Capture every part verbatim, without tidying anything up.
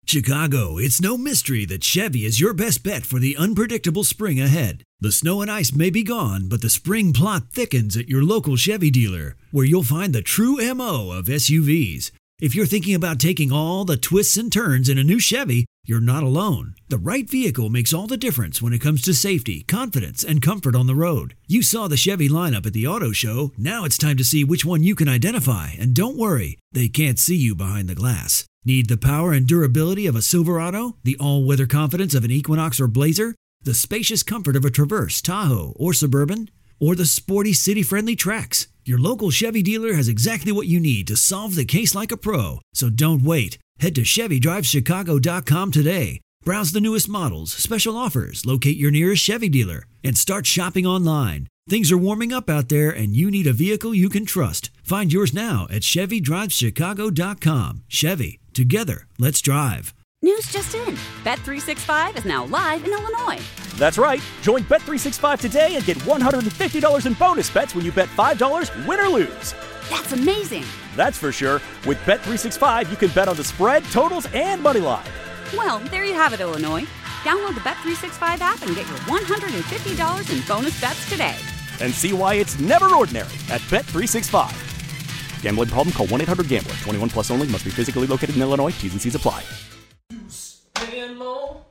Chicago, it's no mystery that Chevy is your best bet for the unpredictable spring ahead. The snow and ice may be gone, but the spring plot thickens at your local Chevy dealer, where you'll find the true M O of S U Vs. If you're thinking about taking all the twists and turns in a new Chevy, you're not alone. The right vehicle makes all the difference when it comes to safety, confidence, and comfort on the road. You saw the Chevy lineup at the auto show. Now it's time to see which one you can identify. And don't worry, they can't see you behind the glass. Need the power and durability of a Silverado? The all-weather confidence of an Equinox or Blazer? The spacious comfort of a Traverse, Tahoe, or Suburban? Or the sporty city-friendly Trax? Your local Chevy dealer has exactly what you need to solve the case like a pro. So don't wait. Head to Chevy Drive Chicago dot com today. Browse the newest models, special offers, locate your nearest Chevy dealer, and start shopping online. Things are warming up out there, and you need a vehicle you can trust. Find yours now at Chevy Drive Chicago dot com. Chevy, together, let's drive. News just in. Bet three sixty-five is now live in Illinois. That's right. Join Bet three sixty-five today and get one hundred fifty dollars in bonus bets when you bet five dollars, win or lose. That's amazing. That's for sure. With Bet three sixty-five, you can bet on the spread, totals, and money line. Well, there you have it, Illinois. Download the Bet three sixty-five app and get your one hundred fifty dollars in bonus bets today. And see why it's never ordinary at Bet three sixty-five. Gambling problem? Call one eight hundred gambler. twenty-one plus only. Must be physically located in Illinois. T's and C's apply. Deuce and more.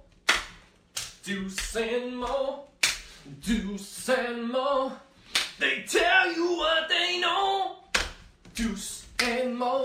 Deuce and more. Deuce and more. They tell you what they know. Deuce and more.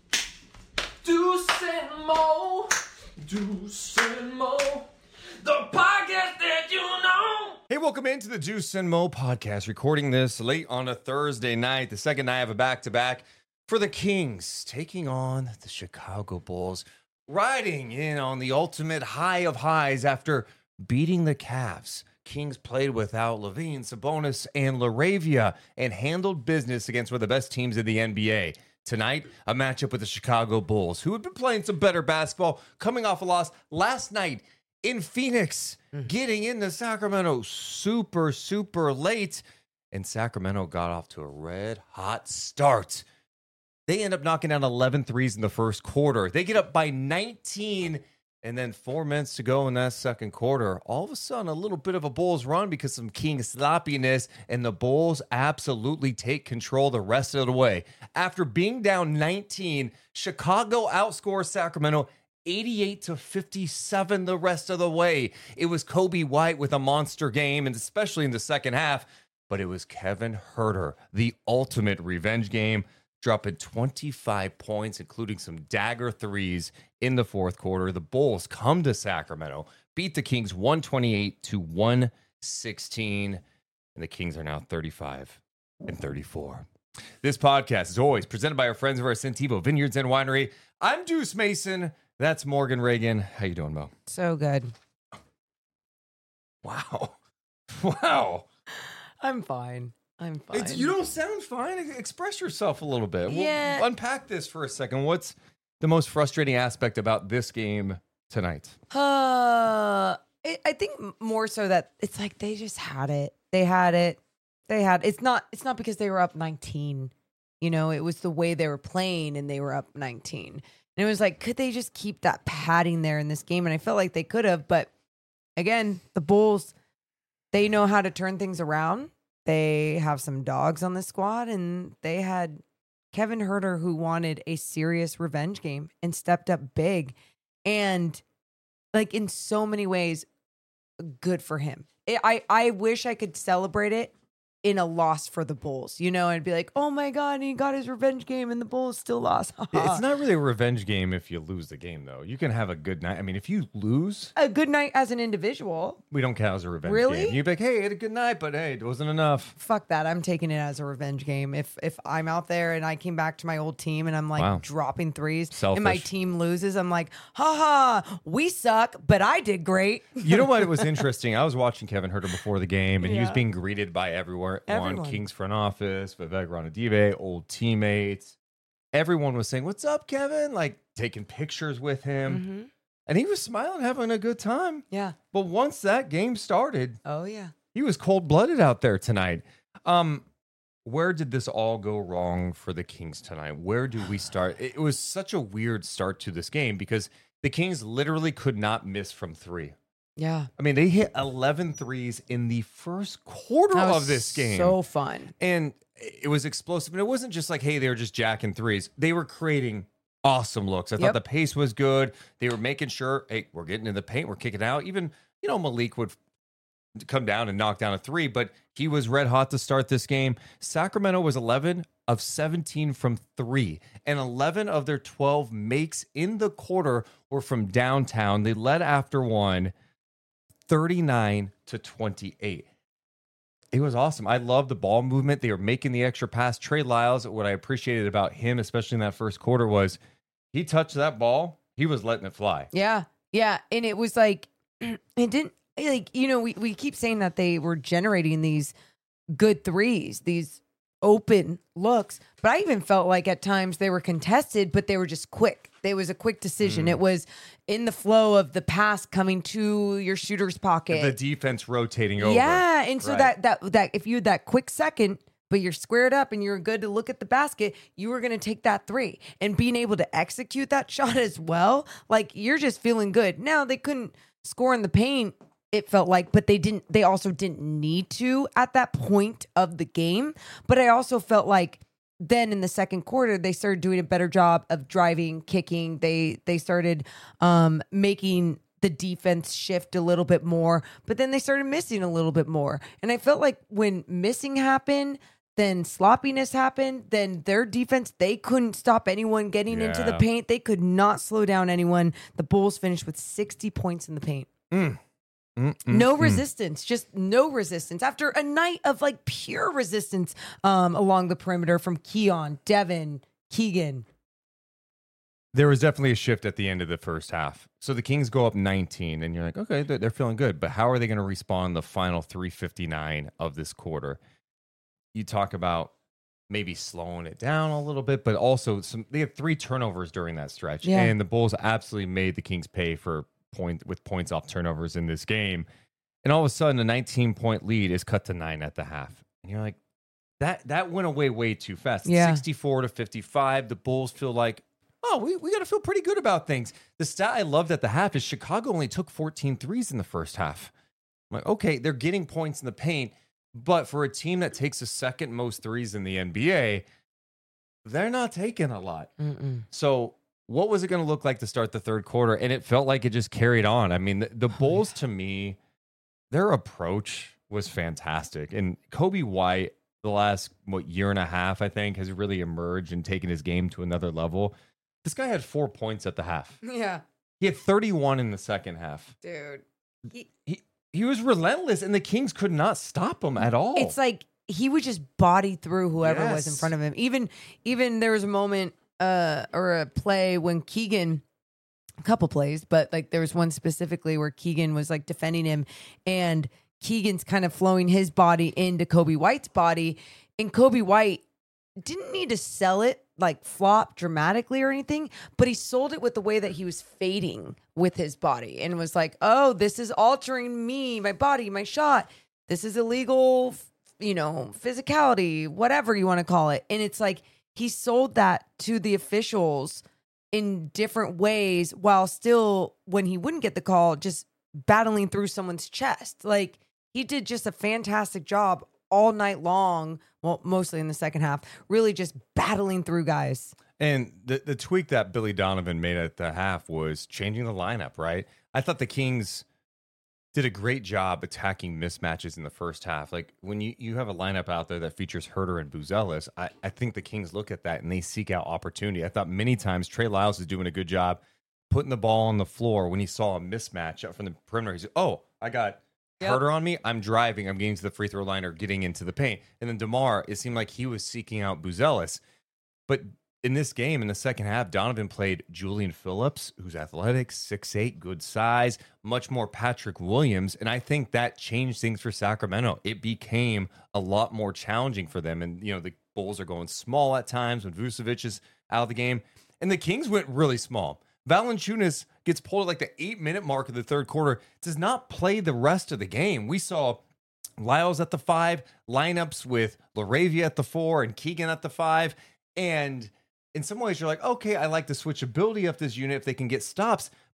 Deuce and more. Deuce and more. The podcast that you know. Hey, welcome into the Deuce and Mo podcast. Recording this late on a Thursday night, the second night of a back-to-back for the Kings, taking on the Chicago Bulls, riding in on the ultimate high of highs after beating the Cavs. Kings played without Levine, Sabonis, and LaRavia and handled business against one of the best teams in the N B A. Tonight, a matchup with the Chicago Bulls, who had been playing some better basketball, coming off a loss last night in Phoenix, mm. getting into Sacramento super, super late. And Sacramento got off to a red-hot start. They end up knocking down eleven threes in the first quarter. They get up by nineteen, and then four minutes to go in that second quarter. All of a sudden, a little bit of a Bulls run because of some King sloppiness, and the Bulls absolutely take control the rest of the way. After being down nineteen, Chicago outscores Sacramento eighty-eight to fifty-seven the rest of the way. It was Kobe White with a monster game, and especially in the second half, but it was Kevin Huerter, the ultimate revenge game, dropping twenty-five points, including some dagger threes in the fourth quarter. The Bulls come to Sacramento, beat the Kings one twenty-eight to one sixteen, and the Kings are now thirty-five and thirty-four. This podcast is always presented by our friends over at Sentivo Vineyards and Winery. I'm Deuce Mason. That's Morgan Reagan. How you doing, Mo? So good. Wow. Wow. I'm fine. I'm fine. It's, you don't sound fine. Express yourself a little bit. Yeah. We'll unpack this for a second. What's the most frustrating aspect about this game tonight? Uh, I, I think more so that it's like they just had it. They had it. They had it's not. It's not because they were up nineteen. You know, it was the way they were playing, and they were up nineteen. And it was like, could they just keep that padding there in this game? And I felt like they could have, but again, the Bulls, they know how to turn things around. They have some dogs on the squad, and they had Kevin Huerter, who wanted a serious revenge game and stepped up big. And like in so many ways, good for him. I, I wish I could celebrate it in a loss for the Bulls, you know, and be like, oh my God, he got his revenge game and the Bulls still lost. Yeah, it's not really a revenge game if you lose the game, though. You can have a good night. I mean, if you lose... A good night as an individual. We don't count as a revenge really? game. You'd be like, hey, I had a good night, but hey, it wasn't enough. Fuck that. I'm taking it as a revenge game. If if I'm out there and I came back to my old team and I'm like wow. dropping threes Selfish. And my team loses, I'm like, ha ha, we suck, but I did great. You know what? It was interesting. I was watching Kevin Huerter before the game, and yeah. he was being greeted by everyone. Everyone. Kings front office, Vivek Ranadive, old teammates. Everyone was saying, what's up, Kevin? Like, taking pictures with him. Mm-hmm. And he was smiling, having a good time. Yeah. But once that game started, oh yeah, he was cold-blooded out there tonight. Um, where did this all go wrong for the Kings tonight? Where do we start? It was such a weird start to this game because the Kings literally could not miss from three. Yeah. I mean, they hit eleven threes in the first quarter That was of this game. So fun. And it was explosive. And it wasn't just like, hey, they were just jacking threes. They were creating awesome looks. I Yep. thought the pace was good. They were making sure, hey, we're getting in the paint. We're kicking out. Even, you know, Malik would come down and knock down a three, but he was red hot to start this game. Sacramento was eleven of seventeen from three, and eleven of their twelve makes in the quarter were from downtown. They led after one, thirty-nine to twenty-eight. It was awesome. I love the ball movement. They were making the extra pass. Trey Lyles, what I appreciated about him, especially in that first quarter, was he touched that ball. He was letting it fly. Yeah. Yeah. And it was like, it didn't, like, you know, we, we keep saying that they were generating these good threes, these open looks, but I even felt like at times they were contested, but they were just quick. It was a quick decision. Mm. It was in the flow of the pass coming to your shooter's pocket. The defense rotating over. Yeah. And so Right. that, that, that, if you had that quick second, but you're squared up and you're good to look at the basket, you were going to take that three. And being able to execute that shot as well, like you're just feeling good. Now they couldn't score in the paint, it felt like, but they didn't, they also didn't need to at that point of the game. But I also felt like then in the second quarter, they started doing a better job of driving, kicking. They, they started um, making the defense shift a little bit more, but then they started missing a little bit more. And I felt like when missing happened, then sloppiness happened, then their defense, they couldn't stop anyone getting into the Yeah. paint. They could not slow down anyone. The Bulls finished with sixty points in the paint. Mm. Mm, mm, No mm. resistance, just no resistance. After a night of like pure resistance um, along the perimeter from Keon, Devin, Keegan. There was definitely a shift at the end of the first half. So the Kings go up nineteen, and you're like, okay, they're, they're feeling good. But how are they going to respond the final three fifty-nine of this quarter? You talk about maybe slowing it down a little bit, but also some. They had three turnovers during that stretch, Yeah. and the Bulls absolutely made the Kings pay for point with points off turnovers in this game. And all of a sudden, a nineteen point lead is cut to nine at the half, and you're like, that that went away way too fast. Yeah. sixty-four to fifty-five. The Bulls feel like, oh, we, we got to feel pretty good about things. The stat I loved at the half is Chicago only took fourteen threes in the first half. I'm like, okay, they're getting points in the paint, but for a team that takes the second most threes in the N B A, they're not taking a lot. Mm-mm. So what was it going to look like to start the third quarter? And it felt like it just carried on. I mean, the, the Bulls, to me, their approach was fantastic. And Kobe White, the last, what, year and a half, I think, has really emerged and taken his game to another level. This guy had four points at the half. Yeah, He had thirty-one in the second half. dude. He, He he was relentless, and the Kings could not stop him at all. it's like he would just body through whoever was in Yes. front of him. Even even there was a moment uh, or a play when Keegan, a couple plays, but like there was one specifically where Keegan was like defending him, and Keegan's kind of flowing his body into Kobe White's body, and Kobe White didn't need to sell it like flop dramatically or anything, but he sold it with the way that he was fading with his body and was like, oh, this is altering me, my body, my shot. This is illegal, you know, physicality, whatever you want to call it. And it's like he sold that to the officials in different ways while still, when he wouldn't get the call, just battling through someone's chest. Like he did just a fantastic job all night long. Well, mostly in the second half, really just battling through guys. And the, the tweak that Billy Donovan made at the half was changing the lineup, right? I thought the Kings did a great job attacking mismatches in the first half. Like when you, you have a lineup out there that features Herter and Buzelis, I, I think the Kings look at that and they seek out opportunity. I thought many times Trey Lyles is doing a good job putting the ball on the floor when he saw a mismatch up from the perimeter. He said, oh, I got Yep. Herter on me. I'm driving. I'm getting to the free throw line or getting into the paint. And then DeMar, it seemed like he was seeking out Buzelis. But in this game, in the second half, Donovan played Julian Phillips, who's athletic, six eight, good size, much more Patrick Williams. And I think that changed things for Sacramento. It became a lot more challenging for them. And, you know, the Bulls are going small at times when Vucevic is out of the game. And the Kings went really small. Valanciunas gets pulled at like the eight-minute mark of the third quarter, does not play the rest of the game. We saw Lyles at the five, lineups with LaRavia at the four and Keegan at the five. And in some ways, you're like, okay, I like the switchability of this unit if they can get stops.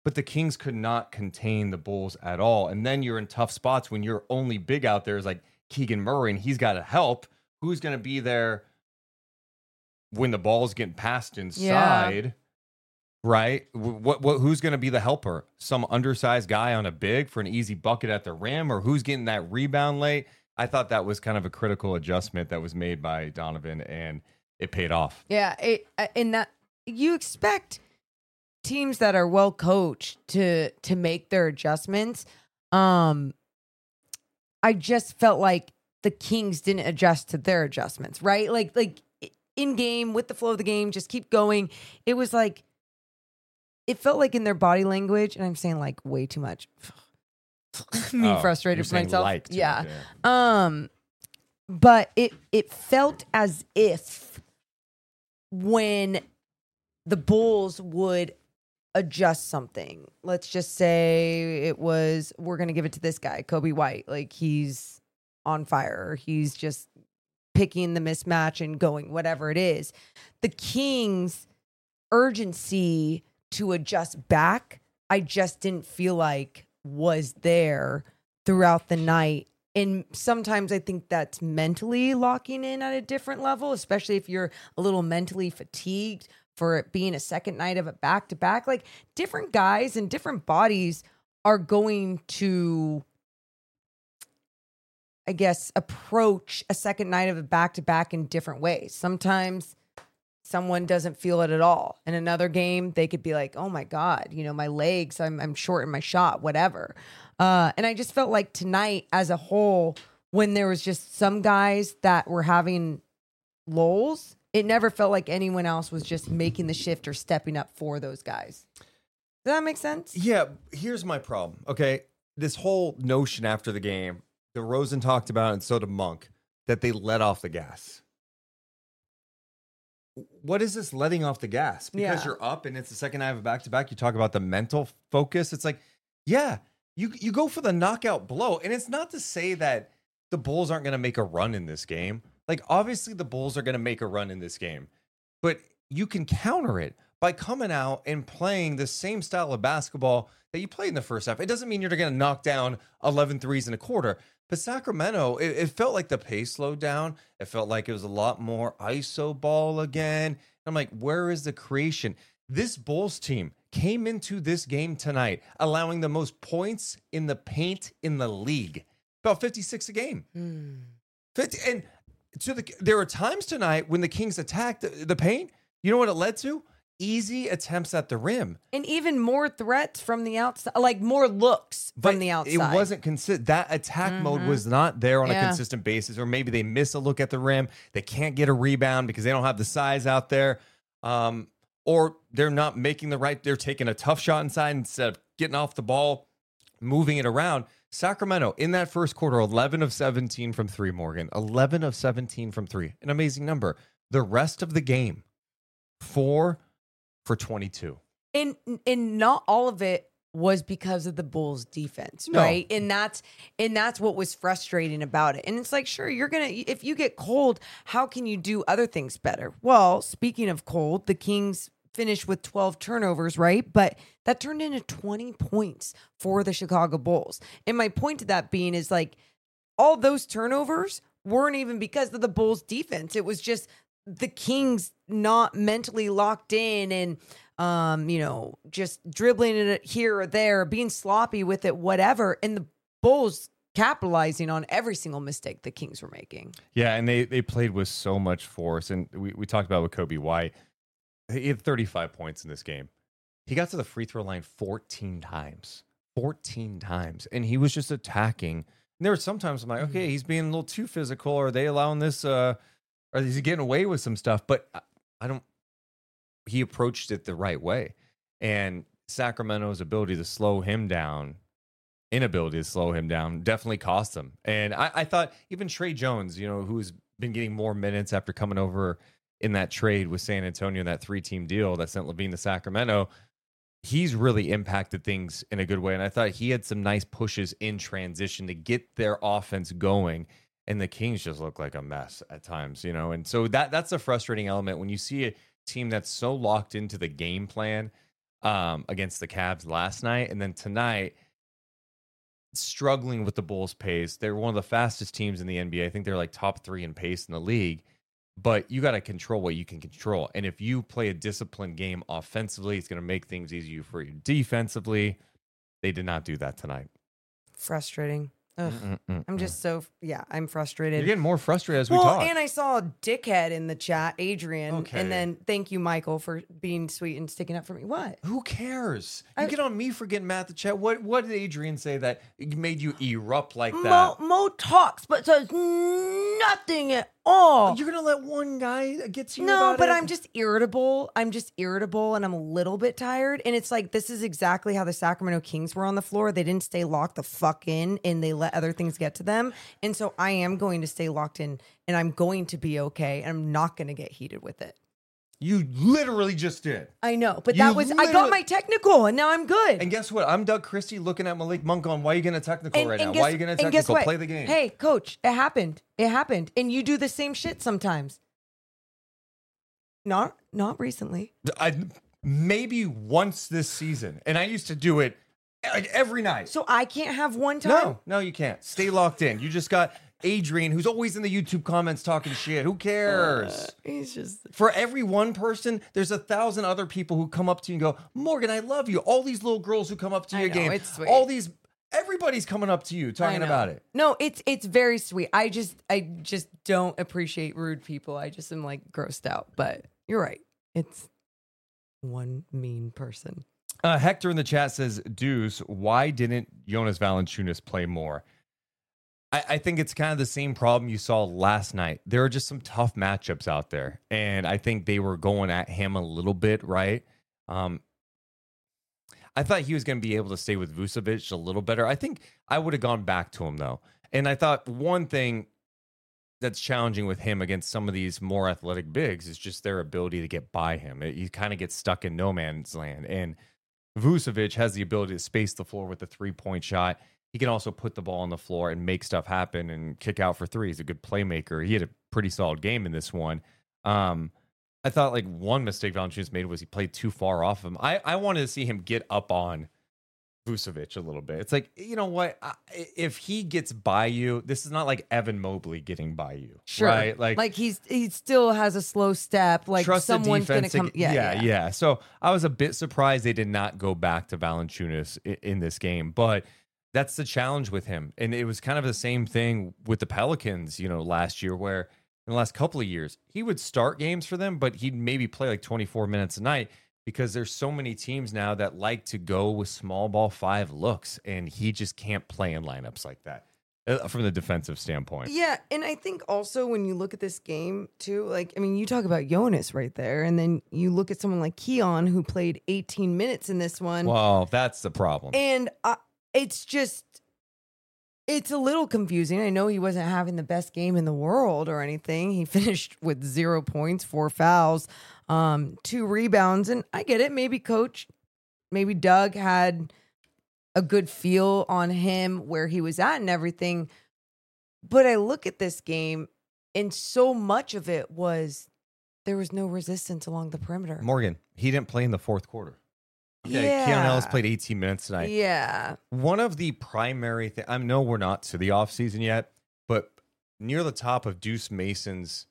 but the Kings could not contain the Bulls at all. And then you're in tough spots when your only big out there is like Keegan Murray, and he's got to help. Who's going to be there when the ball's getting passed inside? Yeah. Right? What, what, who's going to be the helper? Some undersized guy on a big for an easy bucket at the rim, or who's getting that rebound late? I thought that was kind of a critical adjustment that was made by Donovan, and it paid off. Yeah, it, and that you expect teams that are well coached to to make their adjustments. Um, I just felt like the Kings didn't adjust to their adjustments, right? Like like in game with the flow of the game, just keep going. It was like. It felt like in their body language, and I'm saying like way too much. Me oh, frustrated you're for myself. Like yeah. Much, yeah. Um, but it it felt as if when the Bulls would adjust something, let's just say it was, we're gonna give it to this guy, Kobe White, like he's on fire, he's just picking the mismatch and going, whatever it is. The Kings' urgency to adjust back, I just didn't feel like was there throughout the night. And sometimes I think that's mentally locking in at a different level, especially if you're a little mentally fatigued for it being a second night of a back-to-back. Like different guys and different bodies are going to, I guess, approach a second night of a back-to-back in different ways. Sometimes someone doesn't feel it at all. In another game, they could be like, oh my God, you know, my legs, I'm I'm short in my shot, whatever. Uh, and I just felt like tonight as a whole, when there was just some guys that were having lulls, it never felt like anyone else was just making the shift or stepping up for those guys. Does that make sense? Yeah, here's my problem. Okay, this whole notion after the game, DeRozan talked about, and so did Monk, that they let off the gas. What is this letting off the gas? Because Yeah. you're up and it's the second night of a back-to-back. You talk about the mental focus. It's like, yeah, you you go for the knockout blow. And it's not to say that the Bulls aren't going to make a run in this game. Like, obviously the Bulls are going to make a run in this game. But you can counter it by coming out and playing the same style of basketball that you played in the first half. It doesn't mean you're going to knock down eleven threes in a quarter. But Sacramento, it, it felt like the pace slowed down. It felt like it was a lot more I S O ball again. I'm like, where is the creation? This Bulls team came into this game tonight allowing the most points in the paint in the league. About fifty-six a game. Mm. fifty, and to the there were times tonight when the Kings attacked the, the paint. You know what it led to? Easy attempts at the rim. And even more threats from the outside, like more looks But from the outside. it wasn't consistent. That attack Mhm. mode was not there on Yeah. a consistent basis, or maybe they miss a look at the rim. They can't get a rebound because they don't have the size out there. Um, or they're not making the right, they're taking a tough shot inside instead of getting off the ball, moving it around. Sacramento, in that first quarter, eleven of seventeen from three, Morgan. eleven of seventeen from three. An amazing number. The rest of the game, four for twenty-two. And and not all of it was because of the Bulls defense, No. right? And that's and that's what was frustrating about it. And it's like, sure, you're gonna if you get cold, how can you do other things better? Well, speaking of cold, the Kings finished with twelve turnovers, right? But that turned into twenty points for the Chicago Bulls. And my point to that being is like all those turnovers weren't even because of the Bulls defense. It was just the Kings not mentally locked in and um, you know, just dribbling it here or there, being sloppy with it, whatever. And the Bulls capitalizing on every single mistake the Kings were making. Yeah, and they they played with so much force. And we, we talked about with Kobe White. He had thirty-five points in this game. He got to the free throw line fourteen times. fourteen times. And he was just attacking. And there were sometimes I'm like, okay, he's being a little too physical. Are they allowing this? Uh, or is he getting away with some stuff? But I, I don't, he approached it the right way. And Sacramento's ability to slow him down, inability to slow him down, definitely cost him. And I, I thought even Trey Jones, you know, who's been getting more minutes after coming over in that trade with San Antonio, that three-team deal that sent Levine to Sacramento, he's really impacted things in a good way. And I thought he had some nice pushes in transition to get their offense going. And the Kings just look like a mess at times, you know? And so that that's a frustrating element when you see a team that's so locked into the game plan. um, against the Cavs last night. And then tonight, struggling with the Bulls' pace. They're one of the fastest teams in the N B A. I think they're like top three in pace in the league. But you got to control what you can control. And if you play a disciplined game offensively, it's going to make things easier for you defensively. They did not do that tonight. Frustrating. Ugh. Mm-mm-mm-mm. I'm just so, yeah, I'm frustrated. You're getting more frustrated as we well, talk. and I saw a dickhead in the chat, Adrian. Okay. And then thank you, Michael, for being sweet and sticking up for me. What? Who cares? You I- get on me for getting mad at the chat. What What did Adrian say that made you erupt like Mo, that? Mo talks, but says nothing at all. You're gonna let one guy get to you? No, about but it? I'm just irritable. I'm just irritable and I'm a little bit tired. And it's like, this is exactly how the Sacramento Kings were on the floor. They didn't stay locked the fuck in and they let other things get to them. And so I am going to stay locked in and I'm going to be okay. And I'm not going to get heated with it. You literally just did. I know, but You that was, I got literally- my technical and now I'm good. And guess what? I'm Doug Christie looking at Malik Monk going, why are you getting a technical And- right and now? guess- Why are you getting a and guess technical? what? Play the game. Hey, coach, it happened. It happened. And you do the same shit sometimes. Not, not recently. I, maybe once this season. And I used to do it like every night. So I can't have one time. No, no, you can't. Stay locked in. You just got Adrian, who's always in the YouTube comments talking shit. Who cares? Uh, he's just. For every one person, there's a thousand other people who come up to you and go, Morgan, I love you. All these little girls who come up to I your know, game. it's sweet. All these, everybody's coming up to you I talking know. about it. No, it's it's very sweet. I just I just don't appreciate rude people. I just am like grossed out. But you're right. It's one mean person. Uh, Hector in the chat says, Deuce, why didn't Jonas Valanciunas play more? I, I think it's kind of the same problem you saw last night. There are just some tough matchups out there. And I think they were going at him a little bit, right? Um, I thought he was going to be able to stay with Vucevic a little better. I think I would have gone back to him, though. And I thought one thing that's challenging with him against some of these more athletic bigs is just their ability to get by him. It, he kind of gets stuck in no man's land. And Vucevic has the ability to space the floor with a three-point shot. He can also put the ball on the floor and make stuff happen and kick out for three. He's a good playmaker. He had a pretty solid game in this one. Um, I thought like one mistake Valanciunas made was he played too far off him. I, I wanted to see him get up on Vucevic a little bit. It's like, you know what? I, if he gets by you, this is not like Evan Mobley getting by you. Sure. Right? Like, like he's he still has a slow step. Like trust the someone's gonna defense come. ag- Yeah, yeah, yeah, yeah. So I was a bit surprised they did not go back to Valanciunas in, in this game, but that's the challenge with him. And it was kind of the same thing with the Pelicans, you know, last year, where in the last couple of years he would start games for them, but he'd maybe play like twenty-four minutes a night because there's so many teams now that like to go with small ball five looks, and he just can't play in lineups like that uh, from the defensive standpoint. Yeah, and I think also when you look at this game too, like I mean, you talk about Jonas right there, and then you look at someone like Keon who played eighteen minutes in this one. Well, that's the problem. And uh, it's just, it's a little confusing. I know he wasn't having the best game in the world or anything. He finished with zero points, four fouls, um, two rebounds. And I get it. Maybe coach, maybe Doug had a good feel on him where he was at and everything. But I look at this game and so much of it was there was no resistance along the perimeter. Morgan, he didn't play in the fourth quarter. Okay, Yeah. Keon Ellis played eighteen minutes tonight. Yeah. One of the primary things, I know we're not to the offseason yet, but near the top of Deuce Mason's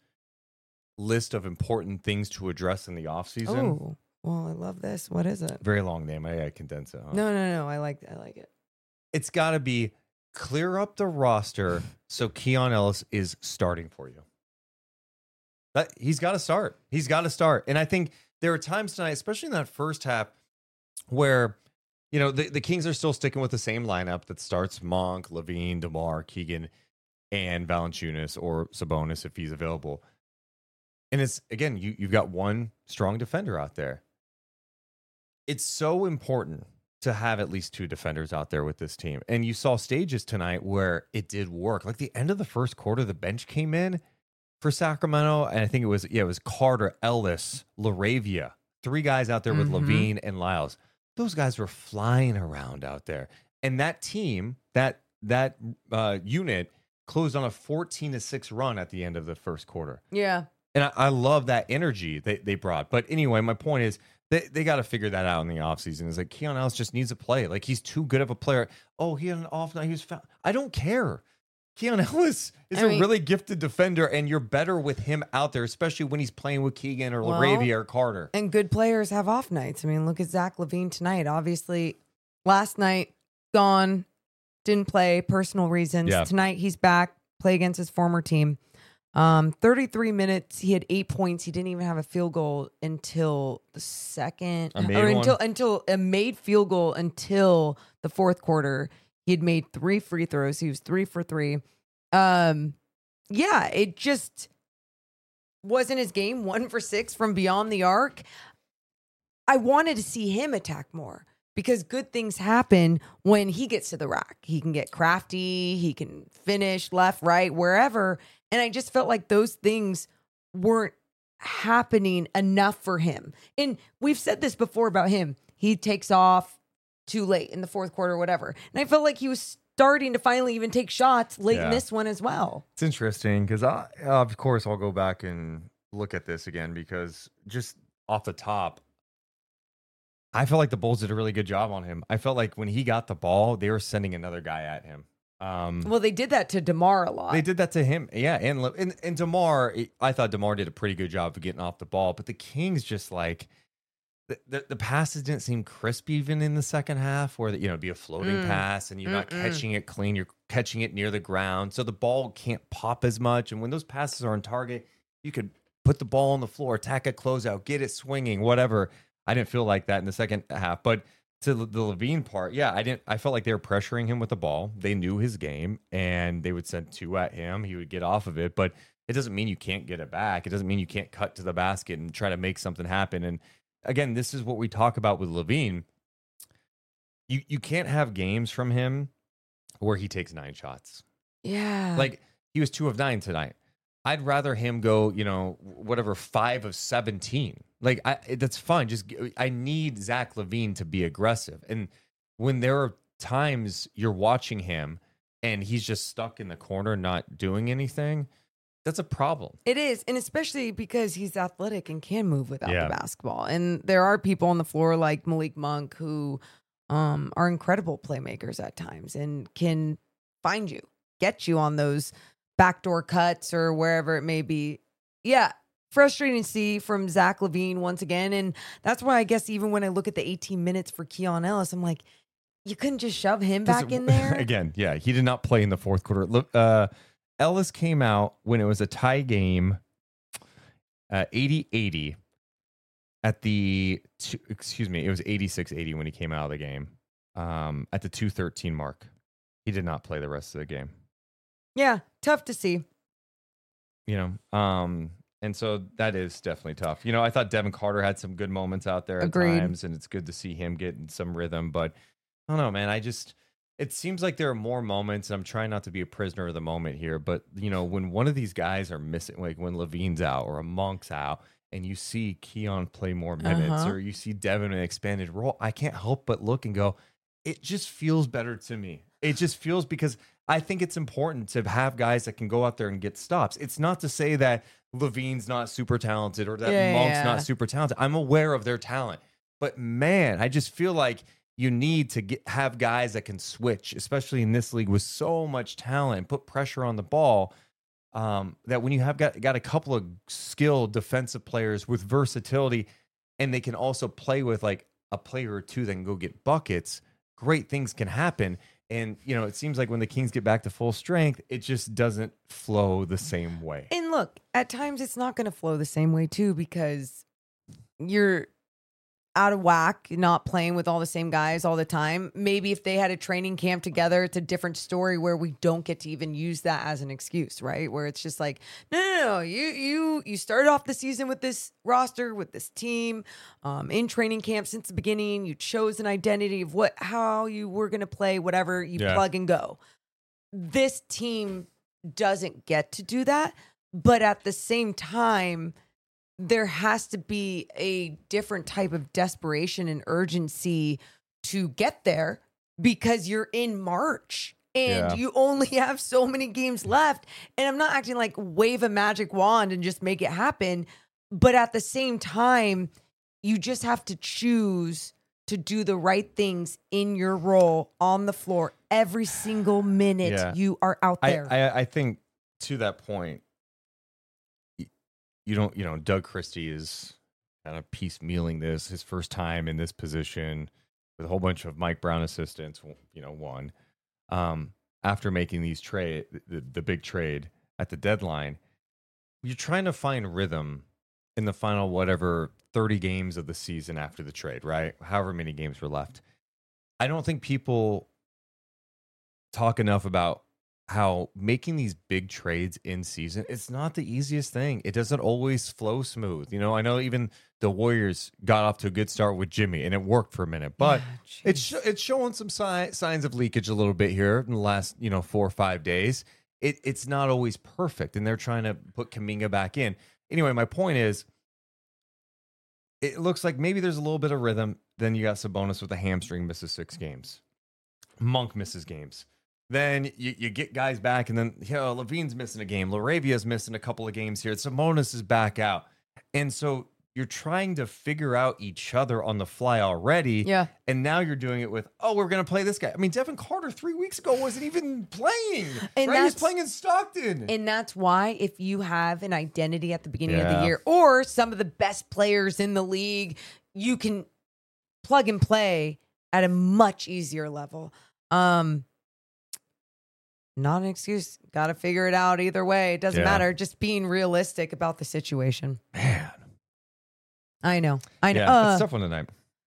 list of important things to address in the offseason. Oh, well, I love this. What is it? Very long name. I, I condense it. Huh? No, no, no. I like I like it. It's got to be clear up the roster so Keon Ellis is starting for you. That he's got to start. He's got to start. And I think there are times tonight, especially in that first half, where, you know, the, the Kings are still sticking with the same lineup that starts Monk, Levine, DeMar, Keegan, and Valanciunas or Sabonis if he's available. And it's, again, you, you've got one strong defender out there. It's so important to have at least two defenders out there with this team. And you saw stages tonight where it did work. Like the end of the first quarter, the bench came in for Sacramento, and I think it was, yeah, it was Carter, Ellis, LaRavia, three guys out there with Mhm. Levine and Lyles. Those guys were flying around out there. And that team, that that uh, unit closed on a fourteen to six run at the end of the first quarter. Yeah. And I, I love that energy they, they brought. But anyway, my point is They they got to figure that out in the offseason. It's like Keon Ellis just needs to play. Like he's too good of a player. Oh, he had an off night. He was foul. I don't care. Keon Ellis is I a mean- really gifted defender, and you're better with him out there, especially when he's playing with Keegan or Well, LaRavia or Carter. And good players have off nights. I mean, look at Zach LaVine tonight. Obviously, last night, gone, didn't play, personal reasons. Yeah. Tonight, he's back, play against his former team. Um, thirty-three minutes, he had eight points. He didn't even have a field goal until the second, A made or one? until until a made field goal until the fourth quarter. He had made three free throws. He was three for three. Um, yeah, it just wasn't his game. One for six from beyond the arc. I wanted to see him attack more because good things happen when he gets to the rack. He can get crafty. He can finish left, right, wherever. And I just felt like those things weren't happening enough for him. And we've said this before about him. He takes off too late in the fourth quarter, whatever. And I felt like he was starting to finally even take shots late Yeah. in this one as well. It's interesting because, I, of course, I'll go back and look at this again because just off the top, I felt like the Bulls did a really good job on him. I felt like when he got the ball, they were sending another guy at him. Um, Well, they did that to DeMar a lot. They did that to him, yeah. And and, and DeMar, I thought DeMar did a pretty good job of getting off the ball, but the Kings just like the, the, the passes didn't seem crisp even in the second half, where the, you know, it'd be a floating Mm. pass and you're not Mm-mm. catching it clean, you're catching it near the ground, so the ball can't pop as much. And when those passes are on target, you could put the ball on the floor, attack a closeout, get it swinging, whatever. I didn't feel like that in the second half, but to the Levine part, yeah, I didn't. I felt like they were pressuring him with the ball. They knew his game, and they would send two at him. He would get off of it, but it doesn't mean you can't get it back. It doesn't mean you can't cut to the basket and try to make something happen. And again, this is what we talk about with Levine. You you can't have games from him where he takes nine shots. Yeah. Like he was two of nine tonight. I'd rather him go, you know, whatever, five of seventeen. Like, I, that's fine. Just, I need Zach LaVine to be aggressive. And when there are times you're watching him and he's just stuck in the corner, not doing anything, that's a problem. It is, and especially because he's athletic and can move without Yeah. the basketball. And there are people on the floor like Malik Monk who um, are incredible playmakers at times and can find you, get you on those backdoor cuts or wherever it may be. Yeah, frustrating to see from Zach LaVine once again. And that's why I guess even when I look at the eighteen minutes for Keon Ellis, I'm like, you couldn't just shove him back in there? Again, yeah, he did not play in the fourth quarter. Look, uh, Ellis came out when it was a tie game, uh, eighty eighty at the, two, excuse me, it was eighty-six eighty when he came out of the game um, at the two thirteen mark. He did not play the rest of the game. Yeah, tough to see. You know, um, and so that is definitely tough. You know, I thought Devin Carter had some good moments out there at Agreed. times, and it's good to see him getting some rhythm. But I don't know, man. I just, it seems like there are more moments. And I'm trying not to be a prisoner of the moment here, but you know, when one of these guys are missing, like when Levine's out or a Monk's out, and you see Keon play more minutes, Uh-huh. or you see Devin in an expanded role, I can't help but look and go, it just feels better to me. It just feels, because I think it's important to have guys that can go out there and get stops. It's not to say that Levine's not super talented or that Yeah, Monk's yeah. not super talented. I'm aware of their talent. But man, I just feel like you need to get, have guys that can switch, especially in this league with so much talent, put pressure on the ball. Um, that when you have got, got a couple of skilled defensive players with versatility, and they can also play with like a player or two that can go get buckets, great things can happen. And, you know, it seems like when the Kings get back to full strength, it just doesn't flow the same way. And look, at times it's not going to flow the same way too, because you're out of whack, not playing with all the same guys all the time. Maybe if they had a training camp together, it's a different story where we don't get to even use that as an excuse, right? Where it's just like, no, no, no, you you you started off the season with this roster, with this team, um, in training camp since the beginning. You chose an identity of what how you were going to play, whatever, you Yeah. plug and go. This team doesn't get to do that, but at the same time, there has to be a different type of desperation and urgency to get there, because you're in March and Yeah. you only have so many games left. And I'm not acting like wave a magic wand and just make it happen. But at the same time, you just have to choose to do the right things in your role on the floor every single minute Yeah. you are out I, there. I, I think to that point, y- you don't, you know, Doug Christie is kind of piecemealing this, his first time in this position with a whole bunch of Mike Brown assistants, you know, one, um, after making these trade, the, the big trade at the deadline, you're trying to find rhythm in the final, whatever, thirty games of the season after the trade, right? However many games were left. I don't think people talk enough about how making these big trades in season, it's not the easiest thing. It doesn't always flow smooth. You know, I know even the Warriors got off to a good start with Jimmy and it worked for a minute, but Yeah, it's sh- it's showing some si- signs of leakage a little bit here in the last, you know, four or five days. It it's not always perfect, and they're trying to put Kuminga back in. Anyway, my point is, it looks like maybe there's a little bit of rhythm. Then you got Sabonis with a hamstring, misses six games. Monk misses games. Then you, you get guys back, and then you know, Levine's missing a game. Laravia's missing a couple of games here. Sabonis is back out. And so you're trying to figure out each other on the fly already. Yeah. And now you're doing it with, oh, we're going to play this guy. I mean, Devin Carter three weeks ago wasn't even playing. And right? He's that's- playing in Stockton. And that's why if you have an identity at the beginning of Yeah. the year or some of the best players in the league, you can plug and play at a much easier level. Um, not an excuse. Got to figure it out either way. It doesn't Yeah. matter. Just being realistic about the situation. Man. I know. I know. Yeah, Uh, it's a tough one tonight.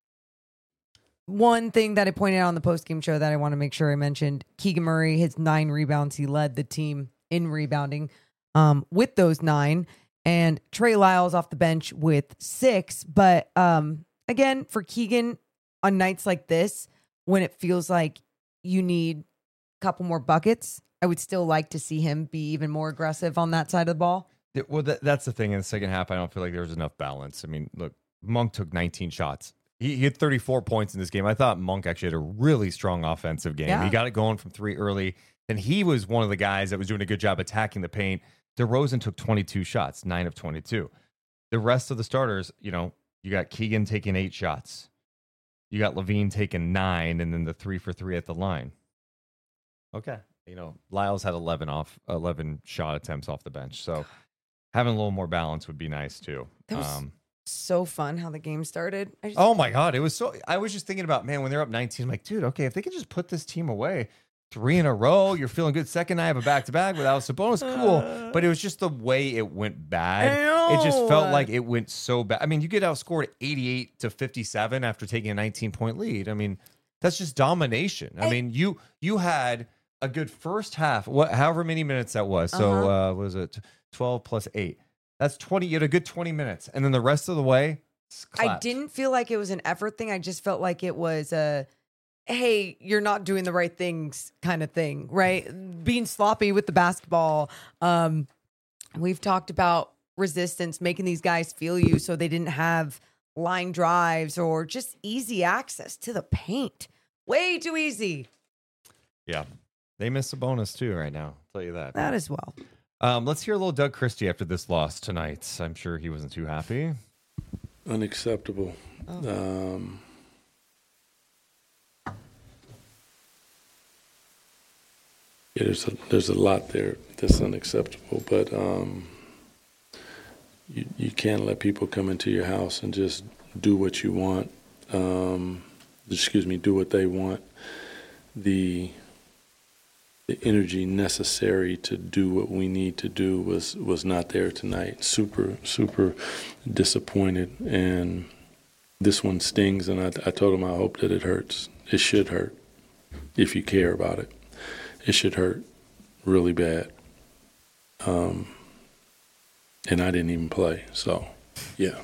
One thing that I pointed out on the post-game show that I want to make sure I mentioned, Keegan Murray, his nine rebounds. He led the team in rebounding um, with those nine. And Trey Lyles off the bench with six. But um, again, for Keegan, on nights like this, when it feels like you need a couple more buckets, I would still like to see him be even more aggressive on that side of the ball. Yeah, well, that, that's the thing. In the second half, I don't feel like there was enough balance. I mean, look, Monk took nineteen shots. He, he had thirty-four points in this game. I thought Monk actually had a really strong offensive game. Yeah. He got it going from three early, and he was one of the guys that was doing a good job attacking the paint. DeRozan took twenty-two shots, nine of twenty-two. The rest of the starters, you know, you got Keegan taking eight shots. You got Levine taking nine, and then the three for three at the line. Okay. You know, Lyles had eleven off, eleven shot attempts off the bench. So having a little more balance would be nice too. That was Um, so fun how the game started. I just, oh my God. It was so, I was just thinking about, man, when they're up nineteen, I'm like, dude, okay, if they could just put this team away three in a row, you're feeling good. Second, I have a back to back without Sabonis. Cool. But it was just the way it went bad. I It just know. felt like it went so bad. I mean, you get outscored eighty-eight to fifty-seven after taking a nineteen point lead. I mean, that's just domination. I mean, you, you had a good first half, what, however many minutes that was. So, Uh-huh. uh, was it twelve plus eight? That's twenty. You had a good twenty minutes. And then the rest of the way, I clapped. didn't feel like it was an effort thing. I just felt like it was a, hey, you're not doing the right things kind of thing, right? Being sloppy with the basketball. Um, we've talked about resistance, making these guys feel you so they didn't have line drives or just easy access to the paint. Way too easy. Yeah. They miss a bonus too right now. I'll tell you that. That as well. Um, let's hear a little Doug Christie after this loss tonight. I'm sure he wasn't too happy. Unacceptable. Um, yeah, there's a, there's a lot there that's unacceptable, but um, you you can't let people come into your house and just do what you want. Um, excuse me, do what they want. The the energy necessary to do what we need to do was, was not there tonight. Super, super disappointed. And this one stings, and I, I told him I hope that it hurts. It should hurt if you care about it. It should hurt really bad. Um, and I didn't even play, so, yeah.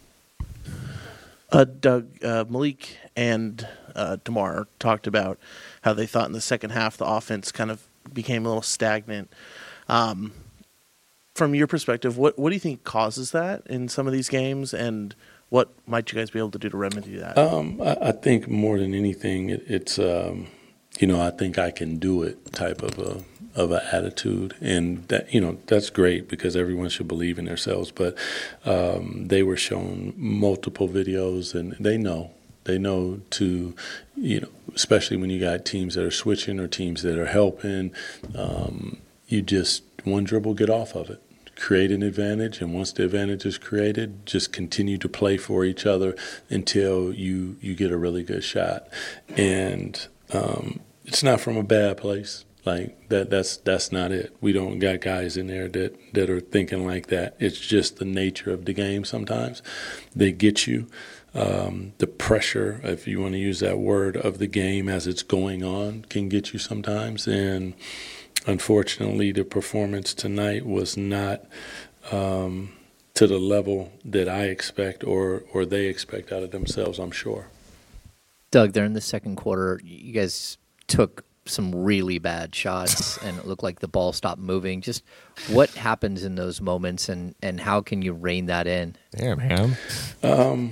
Uh, Doug, uh, Malik and uh, DeMar talked about how they thought in the second half the offense kind of became a little stagnant. Um, from your perspective, what, what do you think causes that in some of these games, and what might you guys be able to do to remedy that? Um, I, I think more than anything, it, it's um, you know, I think I can do it type of a of an attitude, and that, you know, that's great because everyone should believe in themselves. But um, they were shown multiple videos, and they know they know to, you know, especially when you got teams that are switching or teams that are helping, um, you just one dribble, get off of it, create an advantage, and once the advantage is created, just continue to play for each other until you you get a really good shot. And um, it's not from a bad place. Like that that's that's not it. We don't got guys in there that, that are thinking like that. It's just the nature of the game sometimes. They get you. Um, the pressure, if you want to use that word, of the game as it's going on can get you sometimes. And unfortunately, the performance tonight was not um, to the level that I expect or or they expect out of themselves, I'm sure. Doug, there in the second quarter, you guys took some really bad shots and it looked like the ball stopped moving. Just what happens in those moments, and, and how can you rein that in? Damn, Ham. Um,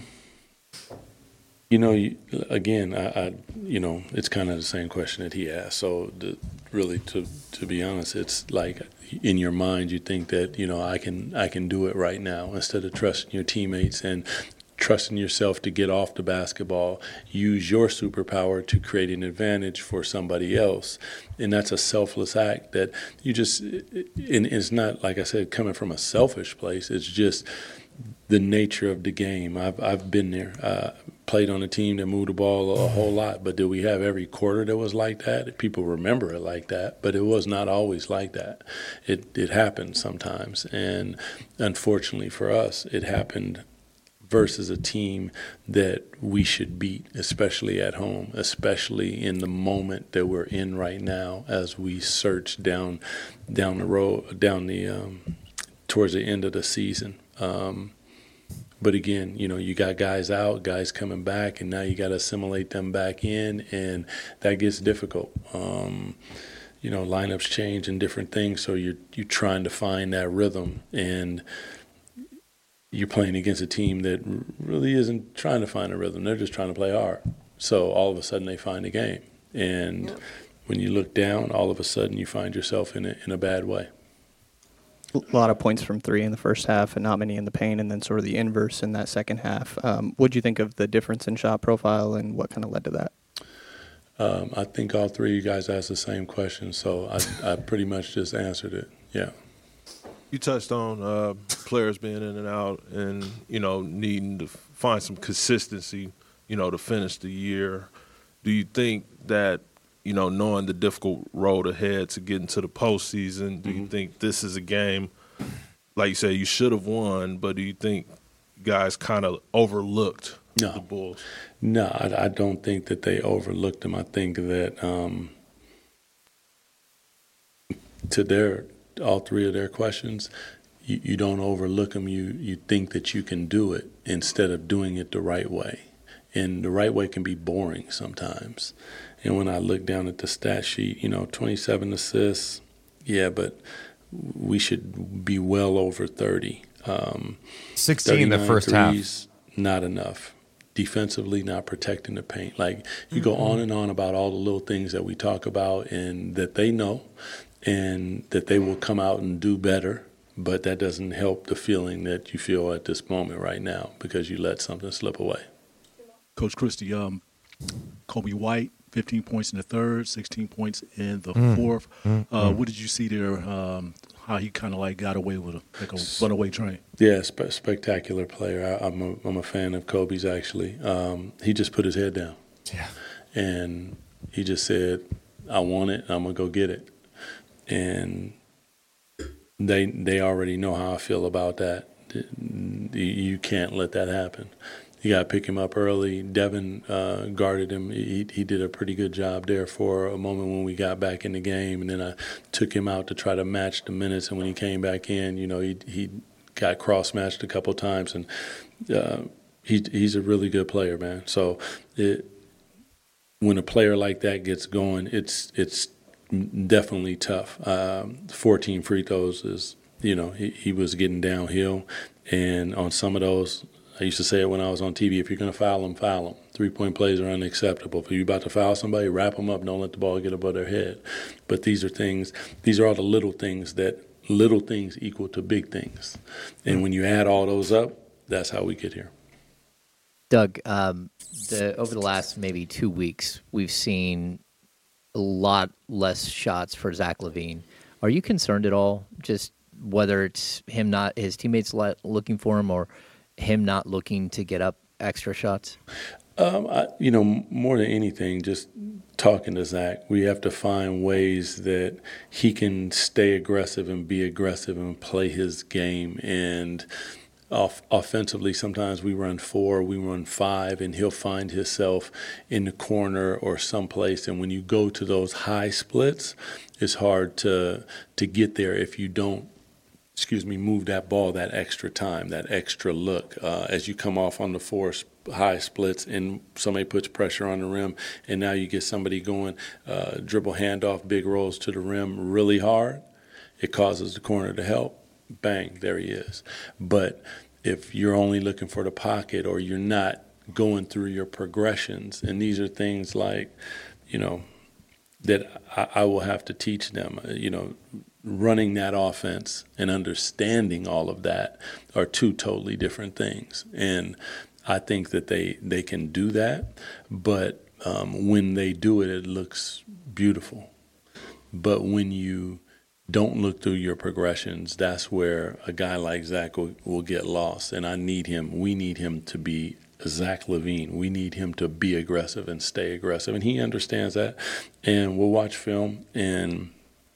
you know, you, again, I, I, you know, it's kind of the same question that he asked. So the, really, to to be honest, it's like in your mind you think that, you know, I can I can do it right now, instead of trusting your teammates and trusting yourself to get off the basketball, use your superpower to create an advantage for somebody else. And that's a selfless act that you just, and it's not, like I said, coming from a selfish place. It's just the nature of the game. I've I've been there. Uh, played on a team that moved the ball a whole lot, but did we have every quarter that was like that? People remember it like that, but it was not always like that. It it happened sometimes, and unfortunately for us, it happened versus a team that we should beat, especially at home, especially in the moment that we're in right now as we search down down the road, down the um, towards the end of the season. Um, but again, you know, you got guys out, guys coming back, and now you got to assimilate them back in, and that gets difficult. Um, you know, lineups change and different things, so you're you're trying to find that rhythm, and you're playing against a team that really isn't trying to find a rhythm. They're just trying to play hard. So all of a sudden they find a game. And yep. when you look down, all of a sudden you find yourself in a, in a bad way. A lot of points from three in the first half and not many in the paint, and then sort of the inverse in that second half. Um, what do you think of the difference in shot profile, and what kind of led to that? Um, I think all three of you guys asked the same question, so I, I pretty much just answered it. Yeah. You touched on uh, players being in and out and, you know, needing to find some consistency, you know, to finish the year. Do you think that, you know, knowing the difficult road ahead to get into the postseason, do mm-hmm. you think this is a game, like you said, you should have won, but do you think guys kind of overlooked no. the Bulls? No, I, I don't think that they overlooked them. I think that um, to their – all three of their questions, you, you don't overlook them. You you think that you can do it instead of doing it the right way. And the right way can be boring sometimes. And when I look down at the stat sheet, you know, twenty-seven assists, yeah, but we should be well over thirty. Um, sixteen in the first threes, half. Not enough. Defensively, not protecting the paint. Like, you mm-hmm. go on and on about all the little things that we talk about and that they know, and that they will come out and do better, but that doesn't help the feeling that you feel at this moment right now because you let something slip away. Coach Christie, um, Kobe White, fifteen points in the third, sixteen points in the mm. fourth. Mm. Uh, mm. What did you see there, um, how he kind of like got away with a, like a runaway train? Yeah, spe- spectacular player. I, I'm, a, I'm a fan of Kobe's, actually. Um, he just put his head down. Yeah. And he just said, I want it, I'm going to go get it. And they they already know how I feel about that. You can't let that happen. You got to pick him up early. Devin uh, guarded him. He he did a pretty good job there for a moment when we got back in the game, and then I took him out to try to match the minutes. And when he came back in, you know, he he got cross matched a couple times, and uh, he he's a really good player, man. So it, when a player like that gets going, it's it's. definitely tough. Um, fourteen free throws is, you know, he, he was getting downhill, and on some of those, I used to say it when I was on T V, if you're going to foul them, foul them. Three-point plays are unacceptable. If you're about to foul somebody, wrap them up. Don't let the ball get above their head. But these are things, these are all the little things that little things equal to big things. And when you add all those up, that's how we get here. Doug, um, the, over the last maybe two weeks, we've seen a lot less shots for Zach LaVine. Are you concerned at all, just whether it's him not, his teammates looking for him, or him not looking to get up extra shots? Um, I, you know, more than anything, just talking to Zach, we have to find ways that he can stay aggressive and be aggressive and play his game. And off, offensively, sometimes we run four, we run five, and he'll find himself in the corner or someplace. And when you go to those high splits, it's hard to to get there if you don't, excuse me, move that ball that extra time, that extra look. Uh, as you come off on the four high splits and somebody puts pressure on the rim, and now you get somebody going uh, dribble handoff, big rolls to the rim really hard, it causes the corner to help. Bang, there he is. But if you're only looking for the pocket, or you're not going through your progressions, and these are things like, you know, that I, I will have to teach them, you know, running that offense and understanding all of that are two totally different things. And I think that they, they can do that, but um, when they do it, it looks beautiful. But when you don't look through your progressions, that's where a guy like Zach will, will get lost. And I need him, we need him to be Zach LaVine. We need him to be aggressive and stay aggressive. And he understands that. And we'll watch film and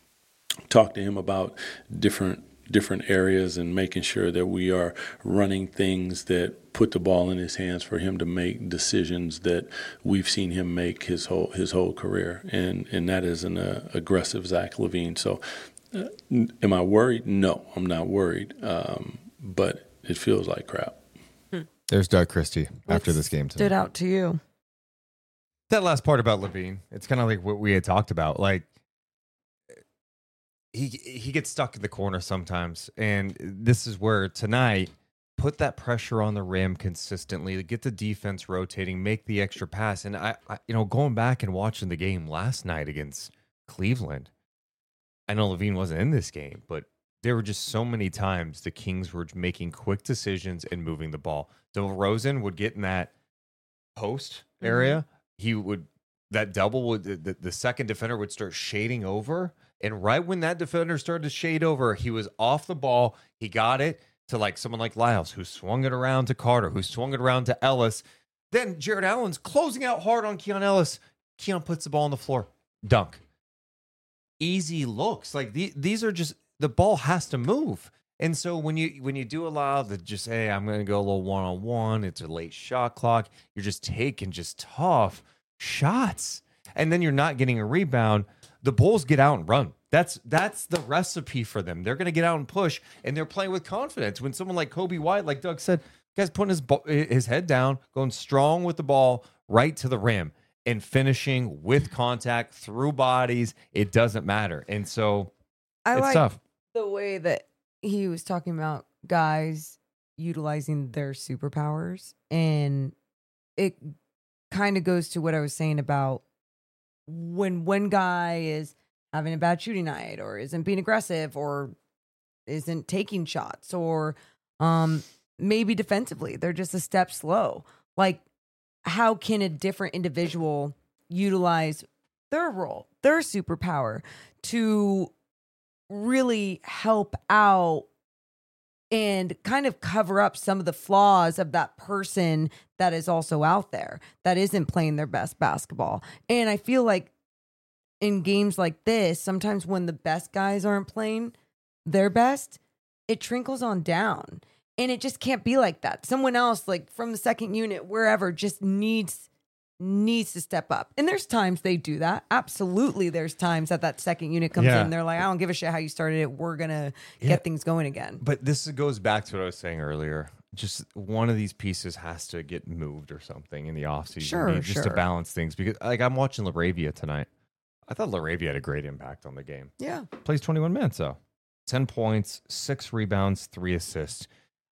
talk to him about different different areas and making sure that we are running things that put the ball in his hands for him to make decisions that we've seen him make his whole his whole career. And and that is an uh, aggressive Zach LaVine. So uh, am I worried? No, I'm not worried. Um, but it feels like crap. There's Doug Christie after this game tonight. Stood out to you. That last part about LaVine, it's kind of like what we had talked about. Like, he he gets stuck in the corner sometimes, and this is where tonight, put that pressure on the rim consistently, get the defense rotating, make the extra pass. And I, I you know, going back and watching the game last night against Cleveland, I know LaVine wasn't in this game, but there were just so many times the Kings were making quick decisions and moving the ball. DeRozan would get in that post area. Mm-hmm. He would, that double would, the, the second defender would start shading over. And right when that defender started to shade over, he was off the ball. He got it to like someone like Lyles, who swung it around to Carter, who swung it around to Ellis. Then Jared Allen's closing out hard on Keon Ellis. Keon puts the ball on the floor. Dunk. Easy looks. Like the, these are just, the ball has to move. And so when you when you do allow the just, hey, I'm going to go a little one-on-one, it's a late shot clock, you're just taking just tough shots. And then you're not getting a rebound. The Bulls get out and run. That's that's the recipe for them. They're going to get out and push, and they're playing with confidence. When someone like Kobe White, like Doug said, guy's putting his his head down, going strong with the ball right to the rim, and finishing with contact through bodies, it doesn't matter. And so I it's like tough. The way that he was talking about guys utilizing their superpowers, and it kind of goes to what I was saying about when one guy is having a bad shooting night, or isn't being aggressive, or isn't taking shots, or um, maybe defensively, they're just a step slow. Like, how can a different individual utilize their role, their superpower to really help out and kind of cover up some of the flaws of that person that is also out there that isn't playing their best basketball? And I feel like in games like this, sometimes when the best guys aren't playing their best, it trickles on down. And it just can't be like that. Someone else, like from the second unit, wherever, just needs needs to step up. And there's times they do that. Absolutely, there's times that that second unit comes Yeah. in. They're like, I don't give a shit how you started it. We're going to Yeah. get things going again. But this goes back to what I was saying earlier. Just one of these pieces has to get moved or something in the offseason. Sure, just sure. to balance things. Because like I'm watching LaRavia tonight. I thought LaRavia had a great impact on the game. Yeah. Plays twenty-one minutes, though. ten points, six rebounds, three assists.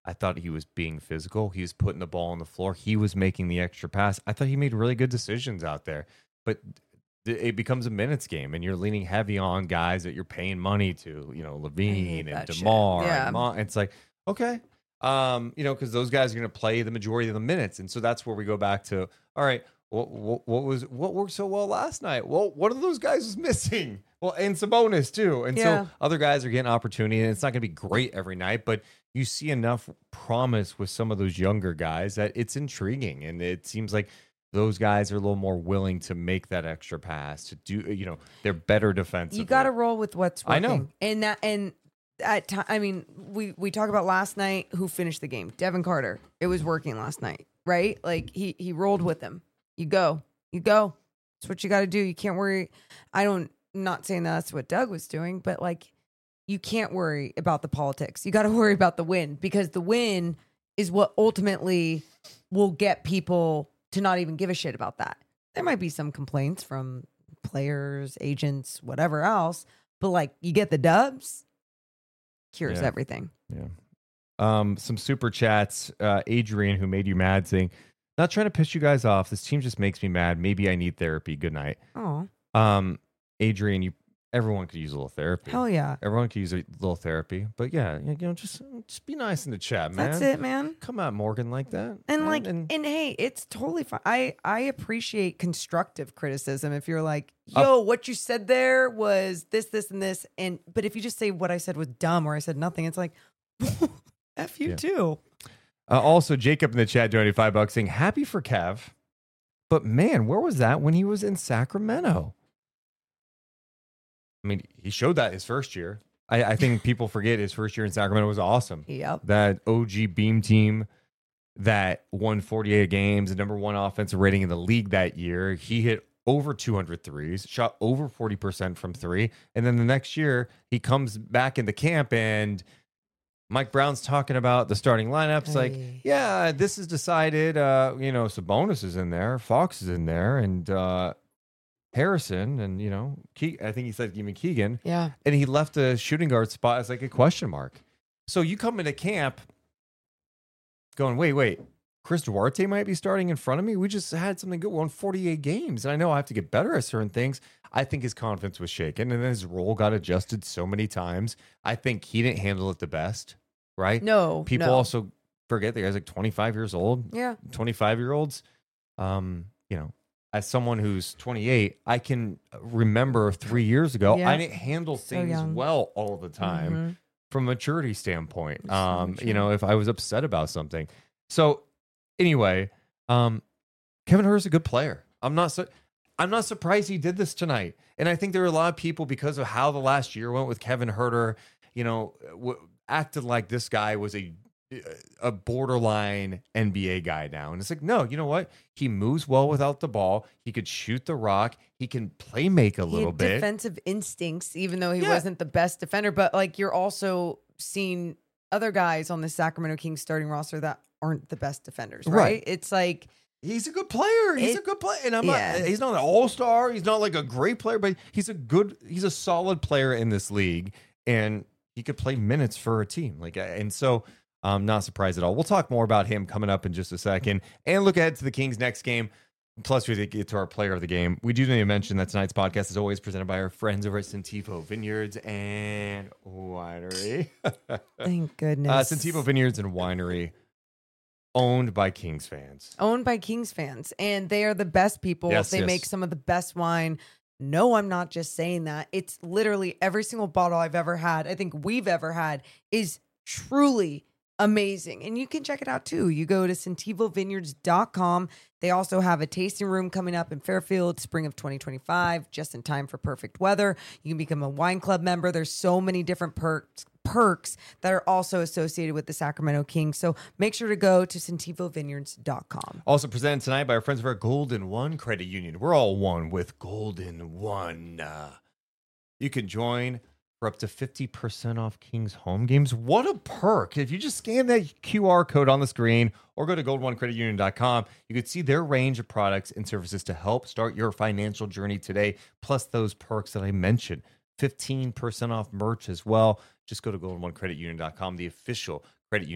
I thought he was being physical. He was putting the ball on the floor. He was making the extra pass. I thought he made really good decisions out there. But th- it becomes a minutes game, and you're leaning heavy on guys that you're paying money to, you know, Levine and that shit. DeMar. Yeah. And Mon- it's like, okay. Um, you know, because those guys are going to play the majority of the minutes. And so that's where we go back to, all right, what, what, what was what worked so well last night? Well, one of those guys was missing. Well, and Sabonis too. And Yeah. so other guys are getting opportunity, and it's not going to be great every night, but you see enough promise with some of those younger guys that it's intriguing. And it seems like those guys are a little more willing to make that extra pass, to do, you know, they're better defensively. You got to roll with what's I working. know. And that, and at time, I mean, we, we talk about last night, who finished the game, Devin Carter. It was working last night, right? Like he, he rolled with him. You go, you go. It's what you got to do. You can't worry. I don't, I'm not saying that's what Doug was doing, but like, you can't worry about the politics. You got to worry about the win, because the win is what ultimately will get people to not even give a shit about that. There might be some complaints from players, agents, whatever else, but like you get the dubs, cures Yeah. everything. Yeah. Um, some super chats. Uh, Adrian, who made you mad, saying, "Not trying to piss you guys off. This team just makes me mad. Maybe I need therapy. Good night." Oh, Um, Adrian, you. Everyone could use a little therapy. hell yeah. Everyone could use a little therapy. But yeah, you know, just just be nice in the chat, man. That's it, man. Come at Morgan like that. And man, like, and and hey, it's totally fine. I I appreciate constructive criticism. If you're like, Uh, yo, what you said there was this, this, and this, and but if you just say what I said was dumb or I said nothing, it's like, f you Yeah. too. uh, also Jacob in the chat donated five bucks saying, "Happy for Kev, but man, where was that when he was in Sacramento?" I mean, he showed that his first year. I, I think people forget his first year in Sacramento was awesome. Yep. That O G Beam team that won forty-eight games, the number one offensive rating in the league that year. He hit over two hundred threes, shot over forty percent from three. And then the next year, he comes back into camp and Mike Brown's talking about the starting lineups. Like, Hey. yeah, this is decided. Uh, you know, Sabonis is in there, Fox is in there, and uh, Harrison, and you know, Ke- I think he said even Keegan. Yeah. And he left the shooting guard spot as like a question mark. So you come into camp going, wait, wait, Chris Duarte might be starting in front of me. We just had something good. We won forty-eight games. And I know I have to get better at certain things. I think his confidence was shaken, and then his role got adjusted so many times. I think he didn't handle it the best, right? No. People no. also forget the guy's like twenty-five years old. Yeah. twenty-five year olds. Um, you know, as someone who's twenty-eight, I can remember three years ago, Yeah. I didn't handle So things young. well all the time Mhm. from a maturity standpoint. So Um, true. you know, if I was upset about something. So anyway, um, Kevin Herter's a good player. I'm not so I'm not surprised he did this tonight. And I think there are a lot of people, because of how the last year went with Kevin Herter, you know, w- acted like this guy was a a borderline N B A guy now. And it's like, no, you know what? He moves well without the ball. He could shoot the rock. He can play make a He little had bit. defensive instincts, even though he Yeah. wasn't the best defender. But like, you're also seeing other guys on the Sacramento Kings starting roster that aren't the best defenders, right? Right. It's like, He's a good player. He's It- a good player. And I'm yeah. not he's not an all-star. He's not like a great player, but he's a good he's a solid player in this league, and he could play minutes for a team. Like and so I'm not surprised at all. We'll talk more about him coming up in just a second and look ahead to the Kings next game. Plus, we get to our player of the game. We do need to mention that tonight's podcast is always presented by our friends over at Centevo Vineyards and Winery. thank goodness. uh, Centevo Vineyards and Winery, owned by Kings fans. Owned by Kings fans, and they are the best people. Yes, they yes. make some of the best wine. No, I'm not just saying that. It's literally every single bottle I've ever had, I think we've ever had, is truly amazing. And you can check it out too. You go to centevo vineyards dot com. They also have a tasting room coming up in Fairfield, spring of twenty twenty-five, just in time for perfect weather. You can become a wine club member. There's so many different perks perks that are also associated with the Sacramento Kings. So make sure to go to centevo vineyards dot com. Also presented tonight by our friends of our Golden One Credit Union. We're all one with Golden One. Uh, you can join for up to fifty percent off Kings home games. What a perk. If you just scan that Q R code on the screen or go to golden one credit union dot com, you can see their range of products and services to help start your financial journey today, plus those perks that I mentioned. fifteen percent off merch as well. Just go to golden one credit union dot com, the official credit union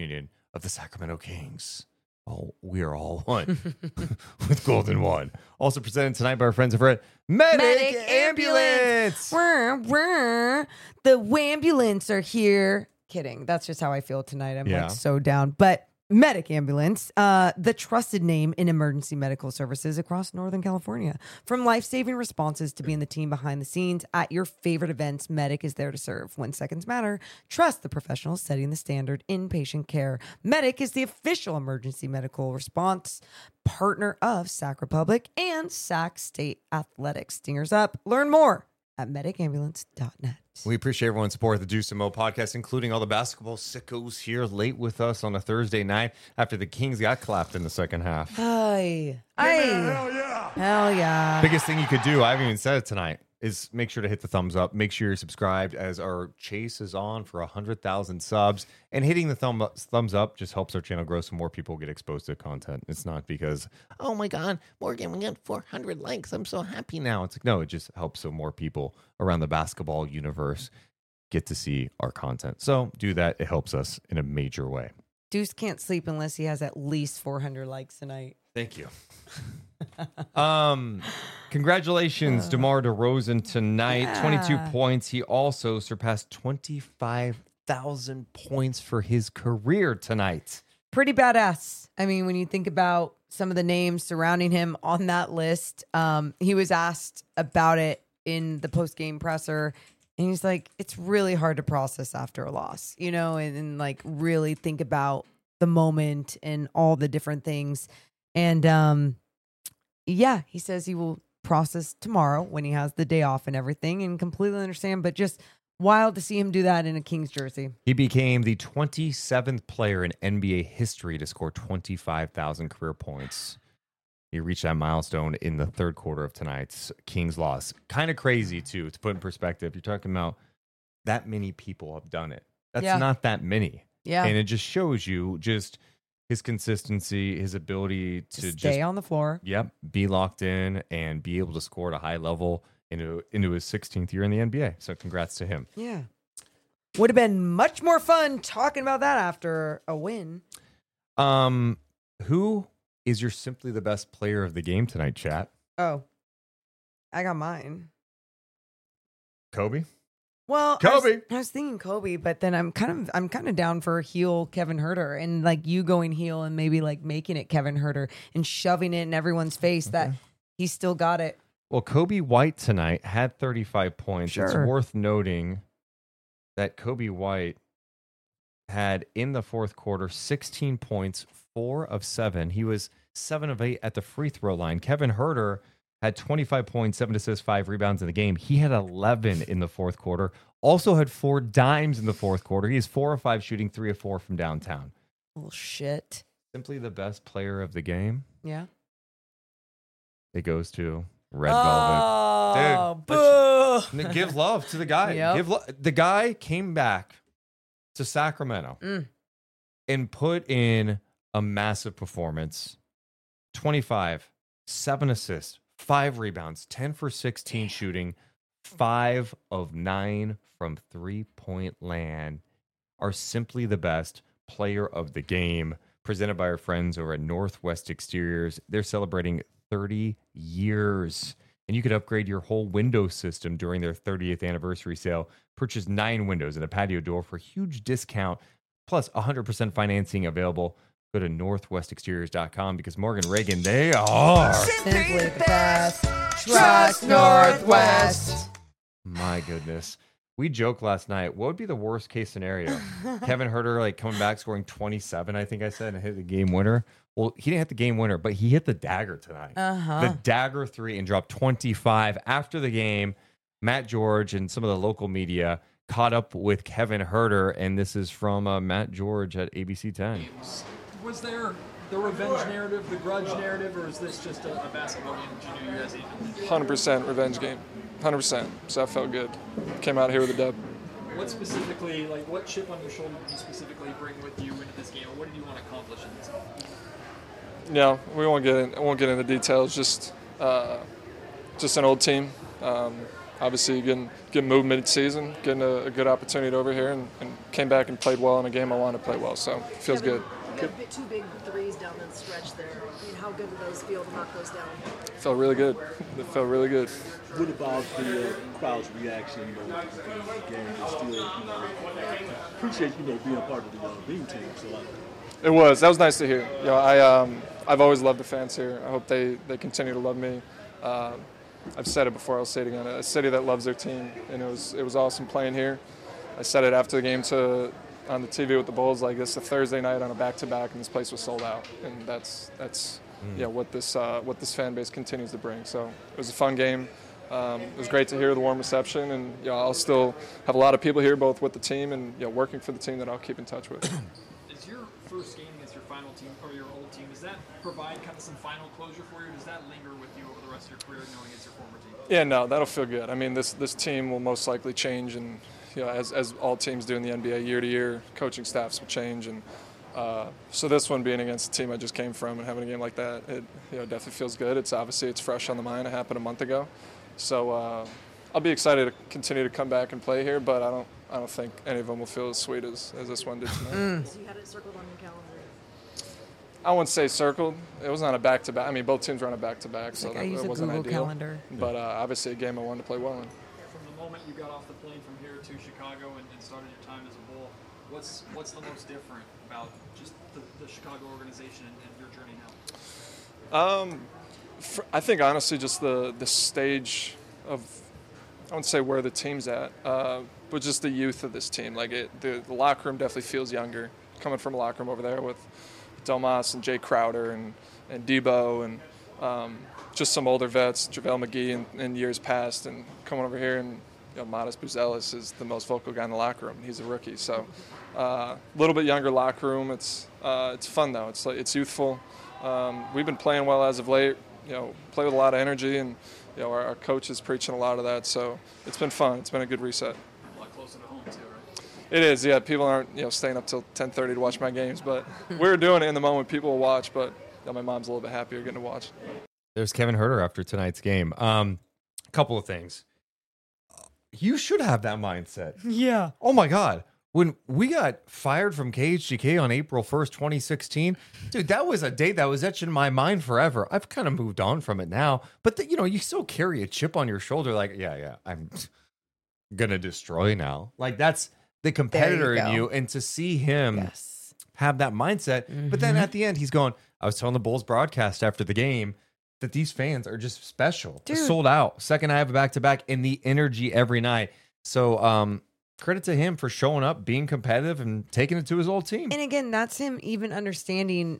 of the Sacramento Kings. Oh, we are all one with Golden One. Also presented tonight by our friends over at Medic, Medic Ambulance. Ambulance. Wah, wah. The Wambulance are here. Kidding. That's just how I feel tonight. I'm Yeah. like so down. But Medic Ambulance, uh, the trusted name in emergency medical services across Northern California. From life-saving responses to being the team behind the scenes at your favorite events, Medic is there to serve. When seconds matter, trust the professionals setting the standard in patient care. Medic is the official emergency medical response partner of Sac Republic and Sac State Athletics. Stingers up. Learn more at medic ambulance dot net. We appreciate everyone's support of the Deuce and Mo podcast, including all the basketball sickos here late with us on a Thursday night after the Kings got clapped in the second half. Aye. Aye. Hell yeah. Hell yeah. Biggest thing you could do, I haven't even said it tonight, is make sure to hit the thumbs up. Make sure you're subscribed as our chase is on for one hundred thousand subs. And hitting the thumb up, thumbs up just helps our channel grow so more people get exposed to content. It's not because, oh my God, Morgan, we got four hundred likes. I'm so happy now. It's like, no, it just helps so more people around the basketball universe get to see our content. So do that. It helps us in a major way. Deuce can't sleep unless he has at least four hundred likes tonight. Thank you. um, congratulations, DeMar DeRozan tonight. Yeah. twenty-two points. He also surpassed twenty-five thousand points for his career tonight. Pretty badass. I mean, when you think about some of the names surrounding him on that list, um, he was asked about it in the post-game presser. And he's like, it's really hard to process after a loss, you know, and, and like really think about the moment and all the different things. And um, yeah, he says he will process tomorrow when he has the day off and everything and completely understand, but just wild to see him do that in a Kings jersey. He became the twenty-seventh player in N B A history to score twenty-five thousand career points. He reached that milestone in the third quarter of tonight's Kings loss. Kind of crazy, too, to put in perspective. You're talking about that many people have done it. That's Yeah. not that many. Yeah. And it just shows you just his consistency, his ability to Just just stay on the floor. Yep, be locked in and be able to score at a high level into into his sixteenth year in the N B A. So congrats to him. Yeah. Would have been much more fun talking about that after a win. Um, who is your simply the best player of the game tonight, chat? Oh, I got mine. Kobe? Well, Kobe. I was, I was thinking Kobe, but then I'm kind of I'm kind of down for heel Kevin Huerter and like you going heel and maybe like making it Kevin Huerter and shoving it in everyone's face Okay. that he still got it. Well, Kobe White tonight had thirty-five points. It's Sure. worth noting that Kobe White had in the fourth quarter sixteen points, four of seven. He was seven of eight at the free throw line. Kevin Huerter had twenty-five points, seven assists, five rebounds in the game. He had eleven in the fourth quarter. Also had four dimes in the fourth quarter. He is four of five shooting, three of four from downtown. Oh shit. Simply the best player of the game. Yeah. It goes to Red Velvet. Oh, Dude, boo. N- give love to the guy. Yep. Give lo- the guy came back to Sacramento Mm. and put in a massive performance. twenty-five, seven assists, five rebounds, ten for sixteen shooting, five of nine from three-point land. Are simply the best player of the game. Presented by our friends over at Northwest Exteriors. They're celebrating thirty years. And you could upgrade your whole window system during their thirtieth anniversary sale. Purchase nine windows and a patio door for a huge discount, plus one hundred percent financing available. Go to northwest exteriors dot com because Morgan Reagan, they are. Simply the best. Trust Northwest. My goodness. We joked last night. What would be the worst case scenario? Kevin Huerter like coming back scoring twenty-seven, I think I said, and hit the game winner. Well, he didn't hit the game winner, but he hit the dagger tonight. Uh-huh. The dagger three and dropped twenty-five. After the game, Matt George and some of the local media caught up with Kevin Huerter, and this is from uh, Matt George at A B C ten. Was there the revenge narrative, the grudge narrative, or is this just a, a basketball game that you knew you guys needed? one hundred percent revenge game. one hundred percent. So I felt good. Came out here with a dub. What specifically, like, what chip on your shoulder did you specifically bring with you into this game, or what did you want to accomplish in this game? Yeah, we won't get in, won't get into details. Just uh, just an old team. Um, obviously, getting getting moved mid-season, getting a, a good opportunity over here, and, and came back and played well in a game I wanted to play well. So it feels Kevin, good. You had bit- two big threes down the stretch there. I mean, how good do those feel to knock those down? Felt really good. It felt really good. What about the uh, crowd's reaction, you know, to the game? They still, you know, appreciate, you know, being a part of the uh, Beam team. So, like, It was. That was nice to hear. You know, I um, I've always loved the fans here. I hope they, they continue to love me. Uh, I've said it before. I'll say it again. A city that loves their team, and it was it was awesome playing here. I said it after the game to on the T V with the Bulls. Like, it's a Thursday night on a back-to-back, and this place was sold out. And that's that's mm. yeah what this uh, what this fan base continues to bring. So it was a fun game. Um, it was great to hear the warm reception, and you know, I'll still have a lot of people here, both with the team and you know, working for the team, that I'll keep in touch with. Is your first game against your final team or your old team, does that provide kind of some final closure for you, or does that linger with you over the rest of your career, knowing it's your former team? Yeah, no, that'll feel good. I mean, this this team will most likely change, and you know, as as all teams do in the N B A, year to year, coaching staffs will change, and uh, so this one being against the team I just came from and having a game like that, it you know definitely feels good. It's obviously it's fresh on the mind. It happened a month ago, so uh, I'll be excited to continue to come back and play here, but I don't I don't think any of them will feel as sweet as, as this one did tonight. Mm. So you had it circled on your calendar. I wouldn't say circled. It was on a back-to-back. I mean, both teams were on a back-to-back, so Like, that, I use that a wasn't Google ideal. Calendar. But uh, obviously a game I wanted to play well in. From the moment you got off the plane from here to Chicago and, and started your time as a Bull, what's what's the most different about just the, the Chicago organization and, and your journey now? Um, for, I think honestly, just the the stage of, I wouldn't say where the team's at, uh, but just the youth of this team. Like it, the, the locker room definitely feels younger. Coming from a locker room over there with Domas and Jay Crowder and, and Debo and um, just some older vets, JaVale McGee in, in years past, and coming over here and you know, Modest Buzelis is the most vocal guy in the locker room. He's a rookie, so a uh, little bit younger locker room. It's uh, it's fun though. It's like it's youthful. Um, we've been playing well as of late. You know, play with a lot of energy, and you know our, our coach is preaching a lot of that. So it's been fun. It's been a good reset. A lot closer to home too, right? It is, yeah. People aren't, you know, staying up till ten thirty to watch my games, but we're doing it in the moment. People will watch, but you know, my mom's a little bit happier getting to watch. There's Kevin Huerter after tonight's game. Um, a couple of things. You should have that mindset. Yeah. Oh my God. When we got fired from K H G K on April first, twenty sixteen, dude, that was a date that was etched in my mind forever. I've kind of moved on from it now, but the, you know, you still carry a chip on your shoulder. Like, yeah, yeah, I'm gonna destroy now. Like that's the competitor you in you, and to see him Yes. have that mindset. Mm-hmm. But then at the end, he's going, I was telling the Bulls broadcast after the game that these fans are just special. Dude. Sold out. Second I have a back to back, and the energy every night. So um, credit to him for showing up, being competitive, and taking it to his old team. And again, that's him even understanding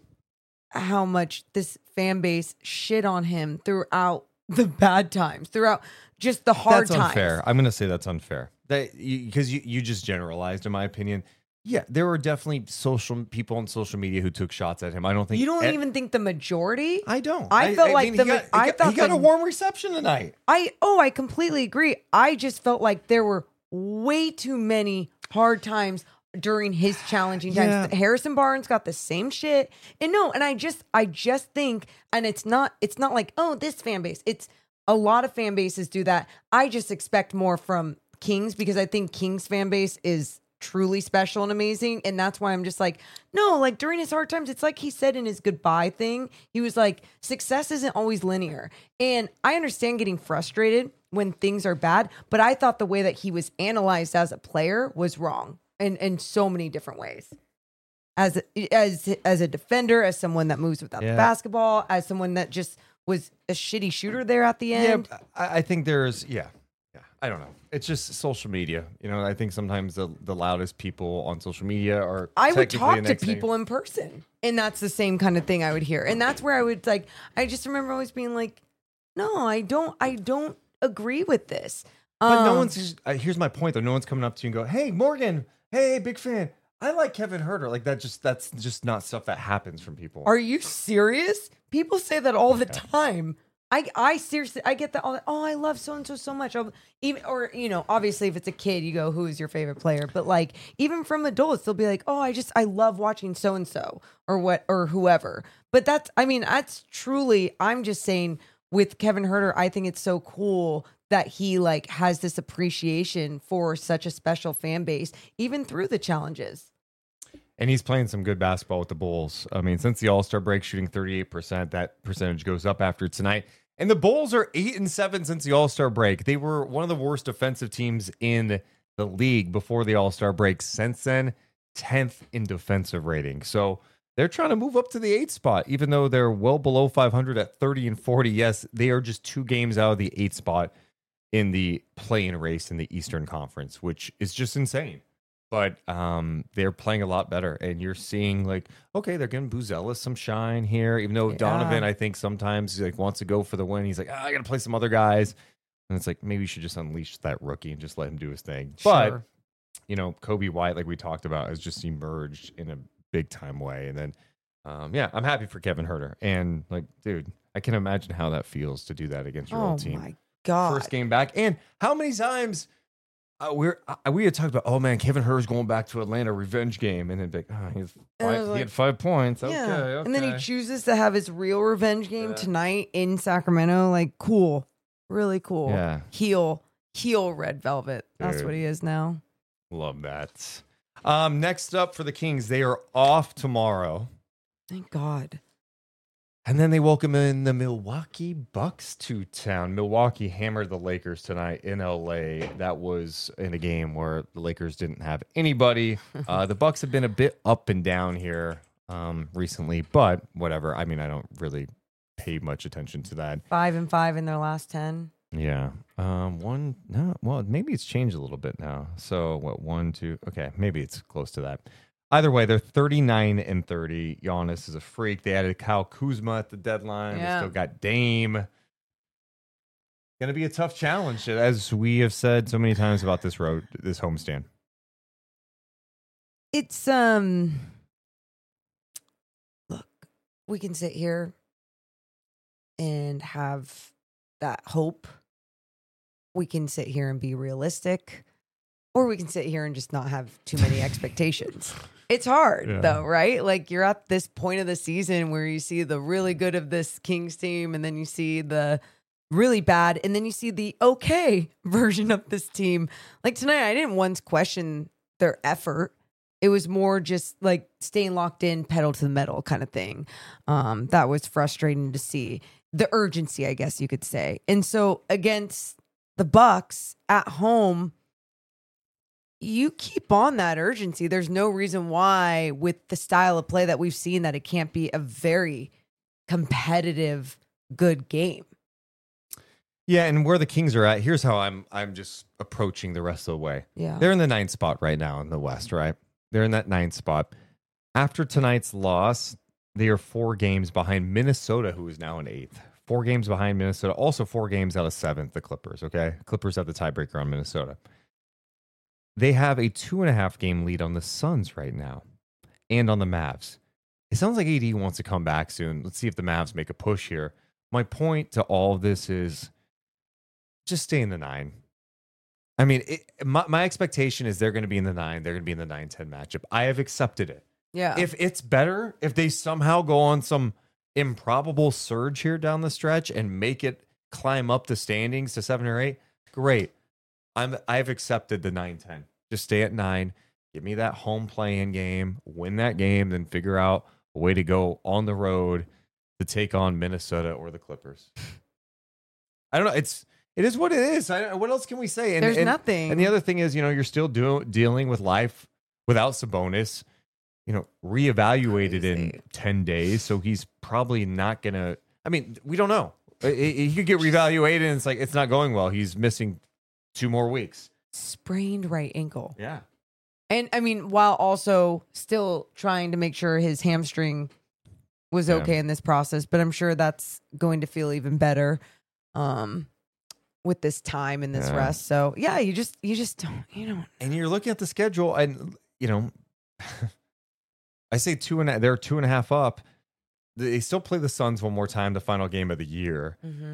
how much this fan base shit on him throughout the bad times, throughout just the hard That's times. unfair. I'm going to say that's unfair. That because you, you just generalized, in my opinion. Yeah, there were definitely social people on social media who took shots at him. I don't think You don't e- even think the majority? I don't. I felt like mean, the he got, I he got, thought he got the- a warm reception tonight. I oh, I completely agree. I just felt like there were way too many hard times during his challenging times. Yeah. Harrison Barnes got the same shit. And no, and I just I just think, and it's not it's not like, oh, this fan base. It's a lot of fan bases do that. I just expect more from Kings because I think Kings fan base is truly special and amazing. And that's why I'm just like, no, like during his hard times, it's like he said in his goodbye thing, he was like, success isn't always linear. And I understand getting frustrated when things are bad, but I thought the way that he was analyzed as a player was wrong in, in so many different ways. As a, as as a defender, as someone that moves without Yeah. the basketball, as someone that just was a shitty shooter there at the end. Yeah, I, I think there's yeah, yeah. I don't know. It's just social media. You know, I think sometimes the, the loudest people on social media are. I would technically talk the to next thing. people in person, and that's the same kind of thing I would hear. And that's where I would like. I just remember always being like, "No, I don't. I don't agree with this." But no Um, one's. Just, uh, here's my point, though. No one's coming up to you and go, "Hey, Morgan. Hey, big fan. I like Kevin Huerter." Like that. Just that's just not stuff that happens from people. Are you serious? People say that all the time. I, I seriously, I get that all. Oh, I love so and so so much. I'll, even or you know, obviously, if it's a kid, you go, "Who is your favorite player?" But like, even from adults, they'll be like, "Oh, I just, I love watching so and so or what or whoever." But that's, I mean, that's truly. I'm just saying, with Kevin Huerter, I think it's so cool that he like has this appreciation for such a special fan base, even through the challenges. And he's playing some good basketball with the Bulls. I mean, since the All-Star break, shooting thirty-eight percent. That percentage goes up after tonight. And the Bulls are eight and seven since the All-Star break. They were one of the worst defensive teams in the league before the All-Star break. Since then, tenth in defensive rating. So they're trying to move up to the eighth spot, even though they're well below five hundred at thirty and forty. Yes, they are just two games out of the eighth spot in the play-in race in the Eastern Conference, which is just insane. But um, they're playing a lot better, and you're seeing like, okay, they're giving Buzelis some shine here. Even though Yeah. Donovan, I think sometimes like wants to go for the win. He's like, ah, I got to play some other guys, and it's like maybe you should just unleash that rookie and just let him do his thing. But Sure. you know, Kobe White, like we talked about, has just emerged in a big time way. And then, um, yeah, I'm happy for Kevin Huerter. And like, dude, I can imagine how that feels to do that against your Oh old team. my God. First game back, and how many times? Uh, we're uh, we had talked about, oh man, Kevin Huerter's going back to Atlanta revenge game, and then like, oh, he, has And I five, was he like, had five points. Okay, Yeah. okay. And then he chooses to have his real revenge game tonight in Sacramento. Like, cool. Really cool. Yeah. Heel, heel Red Velvet. That's Dude. what he is now. Love that. Um, next up for the Kings, they are off tomorrow, Thank God. and then they welcome in the Milwaukee Bucks to town. Milwaukee hammered the Lakers tonight in L A. That was in a game where the Lakers didn't have anybody. Uh, the Bucks have been a bit up and down here um, recently, but whatever. I mean, I don't really pay much attention to that. Five and five in their last ten. Yeah. Um, one, no, well, maybe it's changed a little bit now. So what, one, two, okay, maybe it's close to that. Either way, they're thirty-nine and thirty. Giannis is a freak. They added Kyle Kuzma at the deadline. Yeah. They still got Dame. Going to be a tough challenge, as we have said so many times about this road, this homestand. It's, um, look, we can sit here and have that hope. We can sit here and be realistic, or we can sit here and just not have too many expectations. It's hard Yeah. though, right? Like you're at this point of the season where you see the really good of this Kings team, and then you see the really bad, and then you see the okay version of this team. Like tonight, I didn't once question their effort. It was more just like staying locked in, pedal to the metal kind of thing. Um, that was frustrating to see. The urgency, I guess you could say. And so against the Bucks at home, you keep on that urgency. There's no reason why, with the style of play that we've seen, that it can't be a very competitive, good game. Yeah, and where the Kings are at, here's how I'm I'm just approaching the rest of the way. Yeah. They're in the ninth spot right now in the West, right? They're in that ninth spot. After tonight's loss, they are four games behind Minnesota, who is now in eighth. Four games behind Minnesota. Also four games out of seventh, the Clippers, okay? Clippers have the tiebreaker on Minnesota. They have a two and a half game lead on the Suns right now and on the Mavs. It sounds like A D wants to come back soon. Let's see if the Mavs make a push here. My point to all of this is just stay in the nine. I mean, it, my, my expectation is they're going to be in the nine. They're going to be in the nine ten matchup. I have accepted it. Yeah. If it's better, if they somehow go on some improbable surge here down the stretch and make it climb up the standings to seven or eight, great. I'm I've accepted the nine ten. Just stay at nine. Give me that home play-in game. Win that game, then figure out a way to go on the road to take on Minnesota or the Clippers. I don't know. It's it is what it is. I, what else can we say? And, There's and- nothing. And the other thing is, you know, you're still do, dealing with life without Sabonis. You know, reevaluated in ten days, so he's probably not gonna. I mean, we don't know. He he could get reevaluated, and it's like it's not going well. He's missing two more weeks. Sprained right ankle. Yeah. And I mean, while also still trying to make sure his hamstring was Yeah. okay in this process, but I'm sure that's going to feel even better um, with this time and this Yeah. rest. So yeah, you just you just don't you don't. And you're looking at the schedule, and you know, I say two and a, they're two and a half up. They still play the Suns one more time, the final game of the year. Mm-hmm.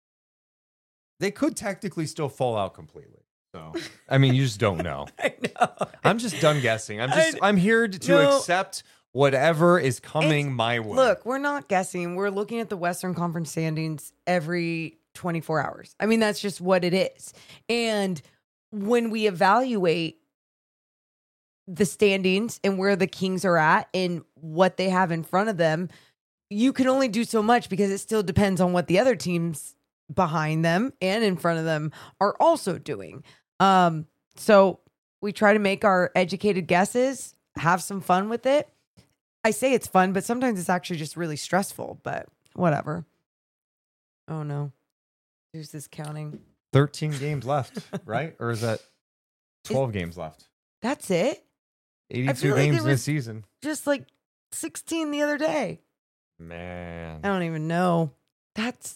They could technically still fall out completely. So I mean, you just don't know. I know. I'm just done guessing. I'm just I- I'm here to No. accept whatever is coming It's- my way. Look, we're not guessing. We're looking at the Western Conference standings every twenty-four hours. I mean, that's just what it is. And when we evaluate the standings and where the Kings are at and what they have in front of them, you can only do so much because it still depends on what the other teams behind them and in front of them are also doing. Um, so we try to make our educated guesses, have some fun with it. I say it's fun, but sometimes it's actually just really stressful, but whatever. Oh no. Who's this counting? thirteen games left, right? Or is that twelve games left? That's it? eighty-two like games it in a was season. Just like sixteen the other day. Man. I don't even know. That's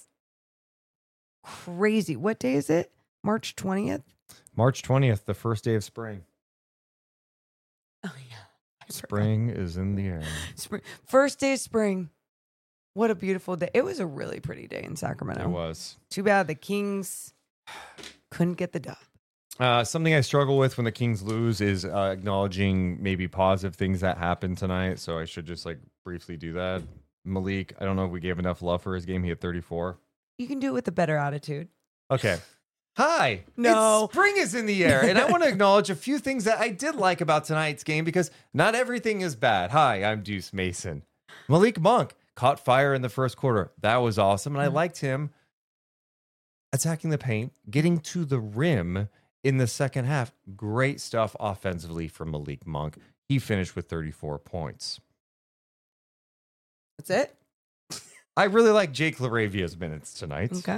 crazy. What day is it? March twentieth? March twentieth, the first day of spring. Oh, yeah. Spring is in the air. Spring. First day of spring. What a beautiful day. It was a really pretty day in Sacramento. It was. Too bad the Kings couldn't get the dub. Uh, something I struggle with when the Kings lose is uh, acknowledging maybe positive things that happened tonight. So I should just like briefly do that. Malik, I don't know if we gave enough love for his game. He had thirty-four. You can do it with a better attitude. Okay. Hi. No. It's spring is in the air. And I want to acknowledge a few things that I did like about tonight's game because not everything is bad. Hi, I'm Deuce Mason. Malik Monk caught fire in the first quarter. That was awesome. And I liked him attacking the paint, getting to the rim in the second half. Great stuff offensively from Malik Monk. He finished with thirty-four points. That's it? I really like Jake LaRavia's minutes tonight. Okay.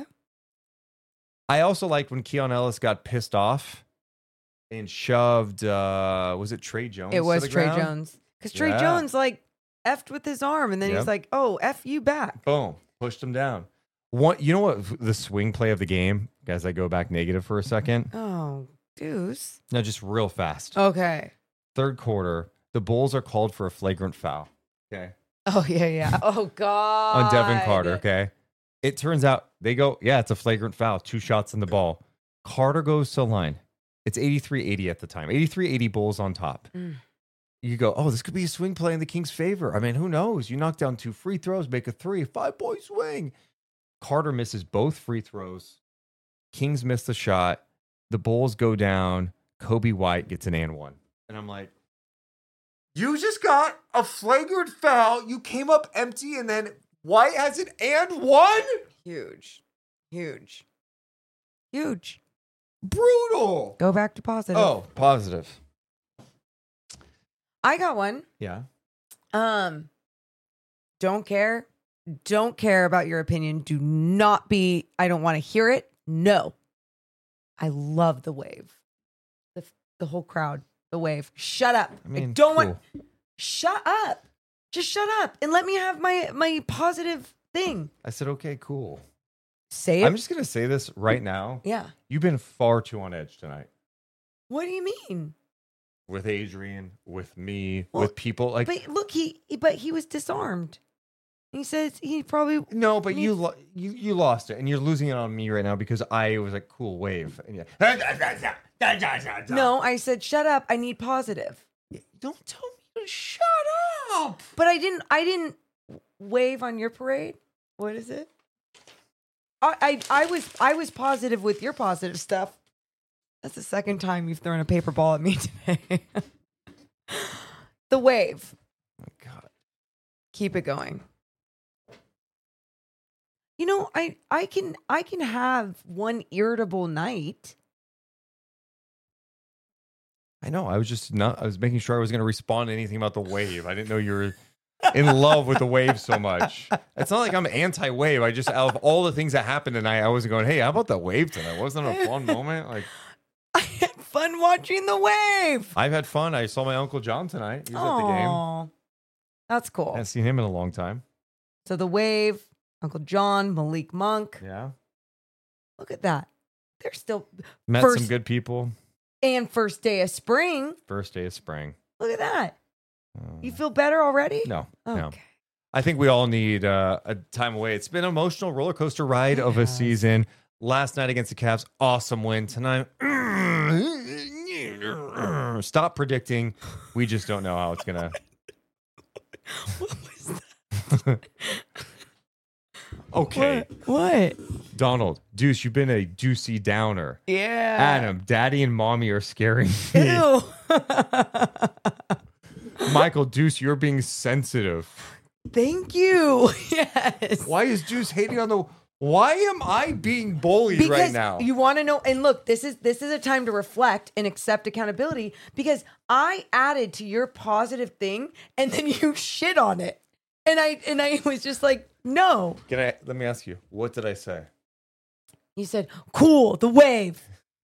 I also liked when Keon Ellis got pissed off and shoved, uh, was it Trey Jones? It was to the Trey ground? Jones. Because Trey Yeah. Jones, like, effed with his arm, and then Yep. he's like, oh, F you back. Boom. Pushed him down. One, you know what? The swing play of the game, guys, I go back negative for a second. Oh, Deuce. No, just real fast. Okay. Third quarter, the Bulls are called for a flagrant foul. Okay. Oh, yeah, yeah. Oh, God. On Devin Carter. Okay. It turns out they go, yeah, it's a flagrant foul. Two shots in the ball. Carter goes to the line. It's eighty-three eighty at the time. eighty-three eighty Bulls on top. Mm. You go, oh, this could be a swing play in the Kings' favor. I mean, who knows? You knock down two free throws, make a three, five-point swing. Carter misses both free throws. Kings miss the shot. The Bulls go down. Kobe White gets an and one. And I'm like, you just got a flagrant foul. You came up empty, and then White has an and one? Huge. Huge. Huge. Brutal. Go back to positive. Oh, positive. I got one. Yeah. Um, don't care. Don't care about your opinion. Do not be, I don't want to hear it. No. I love the wave. The the whole crowd. The wave. Shut up. I, mean, don't cool. want, shut up. Just shut up and let me have my, my positive thing. I said, okay, cool. Say it. I'm just going to say this right now. Yeah. You've been far too on edge tonight. What do you mean? With Adrian, with me, Well, with people like. But look, he, but he was disarmed. He says he probably No, but needs- you lo- you you lost it, and you're losing it on me right now because I was like, cool wave. And yeah. No, I said shut up. I need positive. Don't tell me to shut up. But I didn't. I didn't wave on your parade. What is it? I, I I was I was positive with your positive stuff. That's the second time you've thrown a paper ball at me today. The wave. Oh my God. Keep it going. You know, I I can I can have one irritable night. I know. I was just not. I was making sure I was going to respond to anything about the wave. I didn't know you were in love with the wave so much. It's not like I'm anti-wave. I just, out of all the things that happened tonight, I wasn't going, hey, how about the wave tonight? Wasn't it a fun moment? Like, I had fun watching the wave. I've had fun. I saw my Uncle John tonight. He was at the game. Aw, that's cool. I haven't seen him in a long time. So the wave, Uncle John, Malik Monk. Yeah. Look at that. They're still Met first, some good people. and first day of spring. First day of spring. Look at that. You feel better already? No, no. Okay. I think we all need uh, a time away. It's been an emotional roller coaster ride of a season. Last night against the Cavs, awesome win. Tonight, stop predicting. We just don't know how it's gonna. What was that? Okay. What? Donald, Deuce, you've been a juicy downer. Yeah. Adam, Daddy and Mommy are scaring me. Ew. Michael, Deuce, you're being sensitive. Thank you. Yes. Why is Deuce hating on the... Why am I being bullied Because right now? you want to know, and look, this is this is a time to reflect and accept accountability because I added to your positive thing and then you shit on it. And I and I was just like, no. Can I... Let me ask you, what did I say? You said, cool, the wave.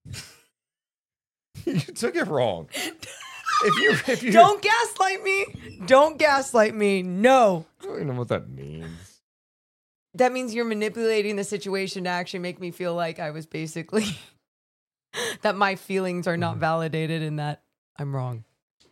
You took it wrong. If you, if you Don't gaslight me. Don't gaslight me. No. I don't even know what that means. That means you're manipulating the situation to actually make me feel like I was basically that my feelings are not validated and that I'm wrong.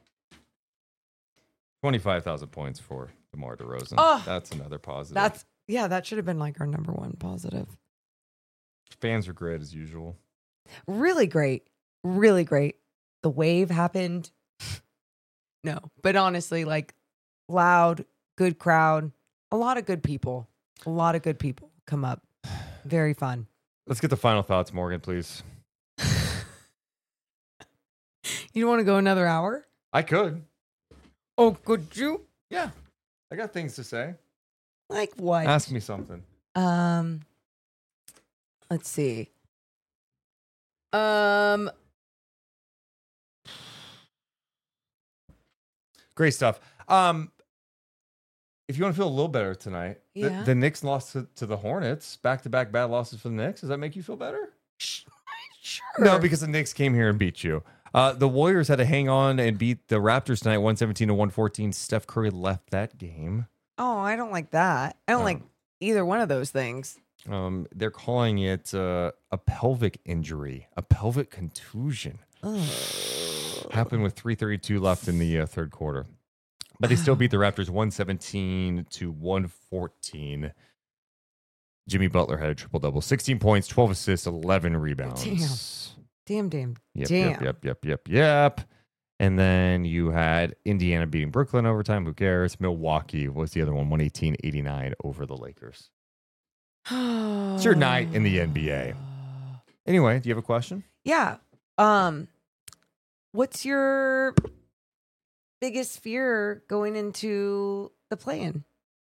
twenty-five thousand points for DeMar DeRozan. Oh, that's another positive. That's yeah, that should have been like our number one positive. Fans are great as usual. Really great. Really great. The wave happened. No, but honestly, like loud, good crowd, a lot of good people, a lot of good people come up. Very fun. Let's get the final thoughts, Morgan, please. You want to go another hour? I could. Oh, could you? Yeah. I got things to say. Like what? Ask me something. Um, let's see. Um, Great stuff. Um, if you want to feel a little better tonight, the, Yeah. the Knicks lost to, to the Hornets. Back-to-back bad losses for the Knicks. Does that make you feel better? Sure. No, because the Knicks came here and beat you. Uh, the Warriors had to hang on and beat the Raptors tonight, one seventeen to one fourteen. Steph Curry left that game. Oh, I don't like that. I don't Oh. like either one of those things. Um, they're calling it uh, a pelvic injury, a pelvic contusion. Happened with three thirty-two left in the uh, third quarter. But they still beat the Raptors one seventeen to one fourteen. Jimmy Butler had a triple-double. sixteen points, twelve assists, eleven rebounds. Damn, damn, Yep, damn. yep, yep, yep, yep, yep. And then you had Indiana beating Brooklyn overtime. Who cares? Milwaukee was the other one, one eighteen eighty-nine over the Lakers. It's your night in the N B A. Anyway, do you have a question? Yeah. Um, what's your biggest fear going into the play-in?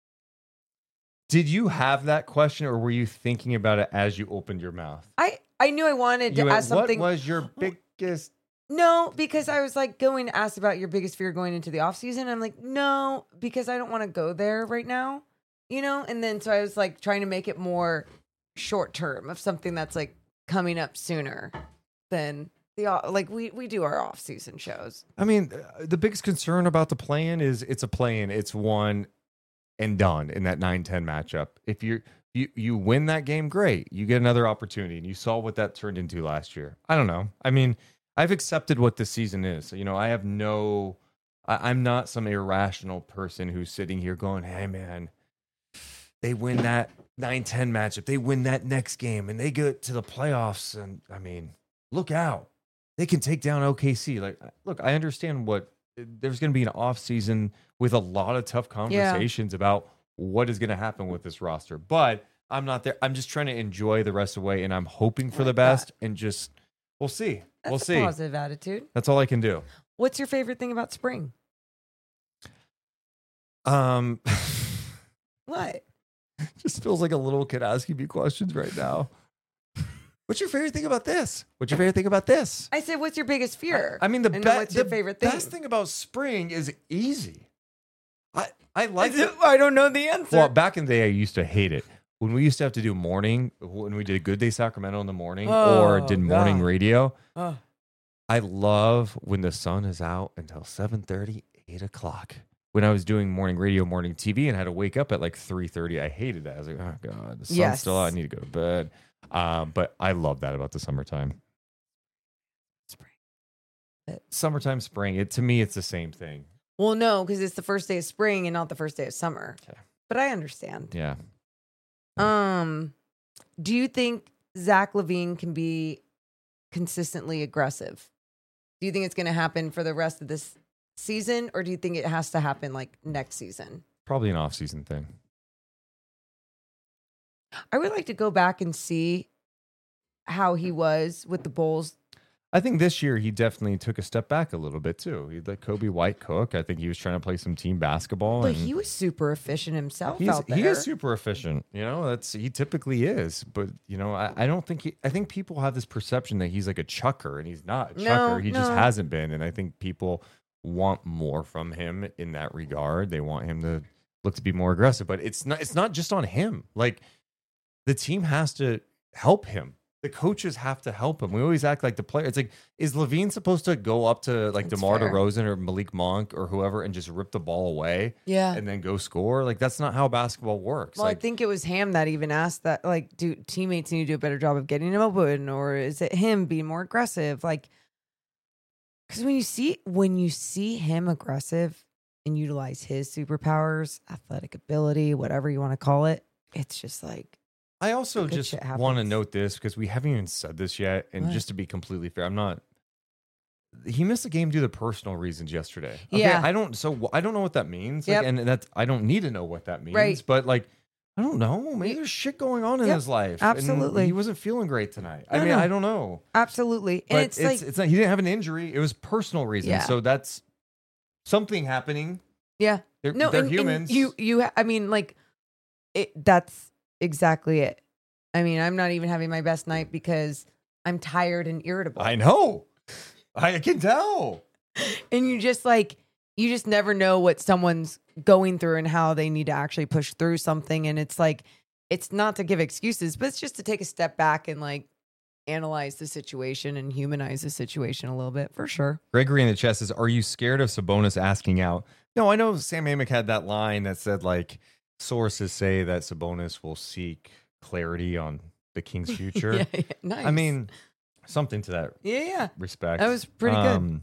Did you have that question, or were you thinking about it as you opened your mouth? I I knew I wanted to You went, ask something. What was your biggest? No, because I was like going to ask about your biggest fear going into the off season. I'm like, no, because I don't want to go there right now, you know? And then so I was like trying to make it more short term of something that's like coming up sooner than the o- like we we do our off season shows. I mean, uh, the biggest concern about the play-in is it's a play-in. It's one and done in that nine ten matchup. If you you you win that game, great. You get another opportunity, and you saw what that turned into last year. I don't know. I mean, I've accepted what this season is. You know, I have no. I, I'm not some irrational person who's sitting here going, "Hey, man, they win that nine ten matchup. They win that next game, and they get to the playoffs. And I mean, look out. They can take down O K C. Like, look, I understand what there's going to be an off season with a lot of tough conversations yeah. about what is going to happen with this roster. But I'm not there. I'm just trying to enjoy the rest of the way, and I'm hoping for like the best. That. And just we'll see. That's we'll a see. Positive attitude. That's all I can do. What's your favorite thing about spring? Um, what? Just feels like a little kid asking me questions right now. What's your favorite thing about this? What's your favorite thing about this? I said, what's your biggest fear? I, I mean, the, be- what's the your favorite thing? best thing about spring is easy. I I like it. I don't know the answer. Well, back in the day, I used to hate it. When we used to have to do morning, when we did Good Day Sacramento in the morning oh, or did morning God. radio, oh. I love when the sun is out until seven thirty, eight o'clock. When I was doing morning radio, morning T V, and had to wake up at like three thirty, I hated that. I was like, oh, God, the sun's yes. still out. I need to go to bed. Um, but I love that about the summertime. Spring. Summertime, spring. It to me, it's the same thing. Well, no, because it's the first day of spring and not the first day of summer. Okay. But I understand. Yeah. Um, do you think Zach LaVine can be consistently aggressive? Do you think it's going to happen for the rest of this season, or do you think it has to happen like next season? Probably an off-season thing. I would like to go back and see how he was with the Bulls. I think this year he definitely took a step back a little bit too. He let Kobe White cook. I think he was trying to play some team basketball. But and he was super efficient himself he's, out there. he is super efficient. You know, that's he typically is. But you know, I, I don't think he. I think people have this perception that he's like a chucker, and he's not a No, chucker. He just no. hasn't been. And I think people want more from him in that regard. They want him to look to be more aggressive. But it's not. It's not just on him. Like the team has to help him. The coaches have to help him. We always act like the player. It's like, is Levine supposed to go up to like That's DeMar fair. DeRozan or Malik Monk or whoever and just rip the ball away? Yeah. And then go score? Like, that's not how basketball works. Well, like, I think it was Ham that even asked that, like, do teammates need to do a better job of getting him open, or is it him being more aggressive? Like, because when you see when you see him aggressive and utilize his superpowers, athletic ability, whatever you want to call it, it's just like. I also good just shit want to happens. note this because we haven't even said this yet. And What? just to be completely fair, I'm not. He missed the game due to personal reasons yesterday. Okay, Yeah. I don't. So wh- I don't know what that means. Like, Yep. and that's I don't need to know what that means. Right. But like, I don't know. Maybe there's shit going on in Yep, his life. and absolutely. he wasn't feeling great tonight. I No, mean, no. I don't know. Absolutely. And But it's, it's, like, it's not. He didn't have an injury. It was personal reasons. Yeah. So that's something happening. yeah. They're, No, they're and- and humans. you, you, ha- I mean, like, it. That's exactly it. I mean, I'm not even having my best night because I'm tired and irritable. I know. I can tell. And you just like, you just never know what someone's going through and how they need to actually push through something. And it's like, it's not to give excuses, but it's just to take a step back and like analyze the situation and humanize the situation a little bit for sure. Gregory in the chat says, are you scared of Sabonis asking out? No, I know Sam Amick had that line that said, like, sources say that Sabonis will seek clarity on the Kings' future. Yeah, yeah, nice. I mean, something to that Yeah, yeah. respect. That was pretty good. Um,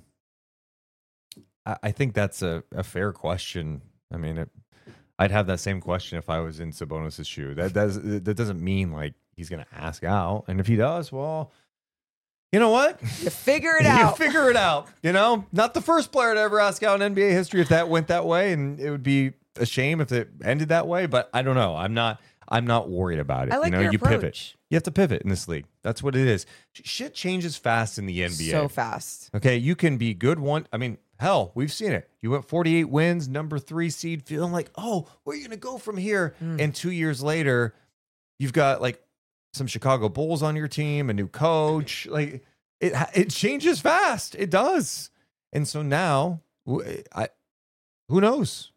I, I think that's a, a fair question. I mean, it, I'd have that same question if I was in Sabonis' shoe. That does that doesn't mean like he's going to ask out. And if he does, well, you know what? You figure it You out. figure it out. You know, not the first player to ever ask out in N B A history if that went that way, and it would be a shame if it ended that way. But I don't know. I'm not. I'm not worried about it. I like you know, your you pivot. approach. You have to pivot in this league. That's what it is. Sh- Shit changes fast in the N B A. So fast. Okay, you can be good one. I mean, hell, we've seen it. You went forty-eight wins, number three seed, feeling like, oh, where are you going to go from here? Mm. And two years later, you've got like some Chicago Bulls on your team, a new coach. Like it, it changes fast. It does. And so now, w- I, who knows?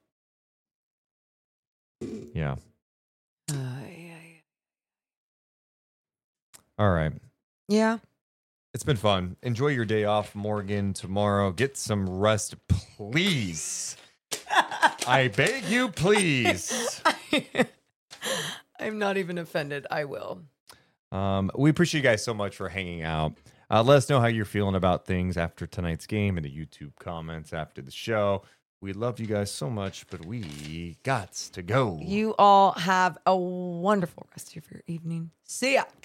Yeah. All right. Yeah. It's been fun. Enjoy your day off, Morgan, tomorrow. Get some rest, please. I beg you, please. I'm not even offended. I will. Um, we appreciate you guys so much for hanging out. Uh, let us know how you're feeling about things after tonight's game in the YouTube comments after the show. We love you guys so much, but we got to go. You all have a wonderful rest of your evening. See ya.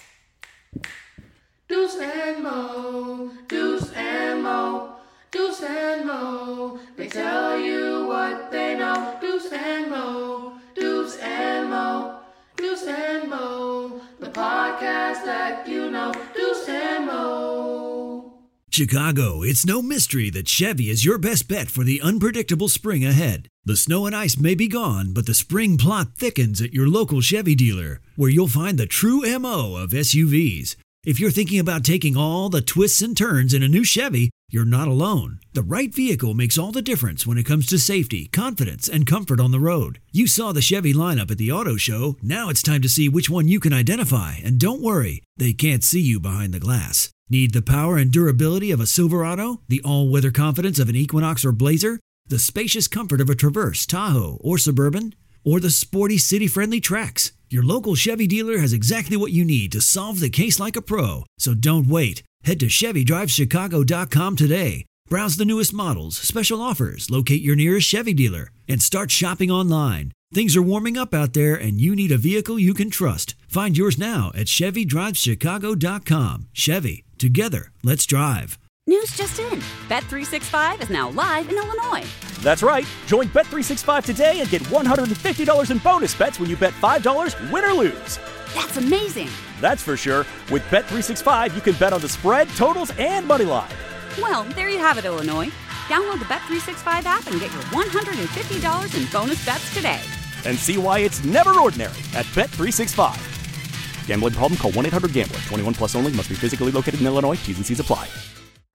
Deuce and Mo, Deuce and Mo, Deuce and Mo. They tell you what they know. Deuce and Mo, Deuce and Mo, Deuce and Mo. The podcast that you know. Deuce and Mo. Chicago, it's no mystery that Chevy is your best bet for the unpredictable spring ahead. The snow and ice may be gone, but the spring plot thickens at your local Chevy dealer, where you'll find the true M O of S U Vs. If you're thinking about taking all the twists and turns in a new Chevy, you're not alone. The right vehicle makes all the difference when it comes to safety, confidence, and comfort on the road. You saw the Chevy lineup at the auto show. Now it's time to see which one you can identify. And don't worry, they can't see you behind the glass. Need the power and durability of a Silverado? The all-weather confidence of an Equinox or Blazer? The spacious comfort of a Traverse, Tahoe, or Suburban? Or the sporty city-friendly Trax? Your local Chevy dealer has exactly what you need to solve the case like a pro. So don't wait. Head to Chevy Drive Chicago dot com today. Browse the newest models, special offers, locate your nearest Chevy dealer, and start shopping online. Things are warming up out there, and you need a vehicle you can trust. Find yours now at Chevy Drive Chicago dot com. Chevy, together, let's drive. News just in. Bet three sixty-five is now live in Illinois. That's right. Join Bet three sixty-five today and get one hundred fifty dollars in bonus bets when you bet five dollars, win or lose. That's amazing. That's for sure. With Bet three sixty-five, you can bet on the spread, totals, and money line. Well, there you have it, Illinois. Download the Bet three sixty-five app and get your one hundred fifty dollars in bonus bets today. And see why it's never ordinary at Bet three sixty-five. Gambling problem? Call one eight hundred gambler. twenty-one plus only. Must be physically located in Illinois. T's and C's apply.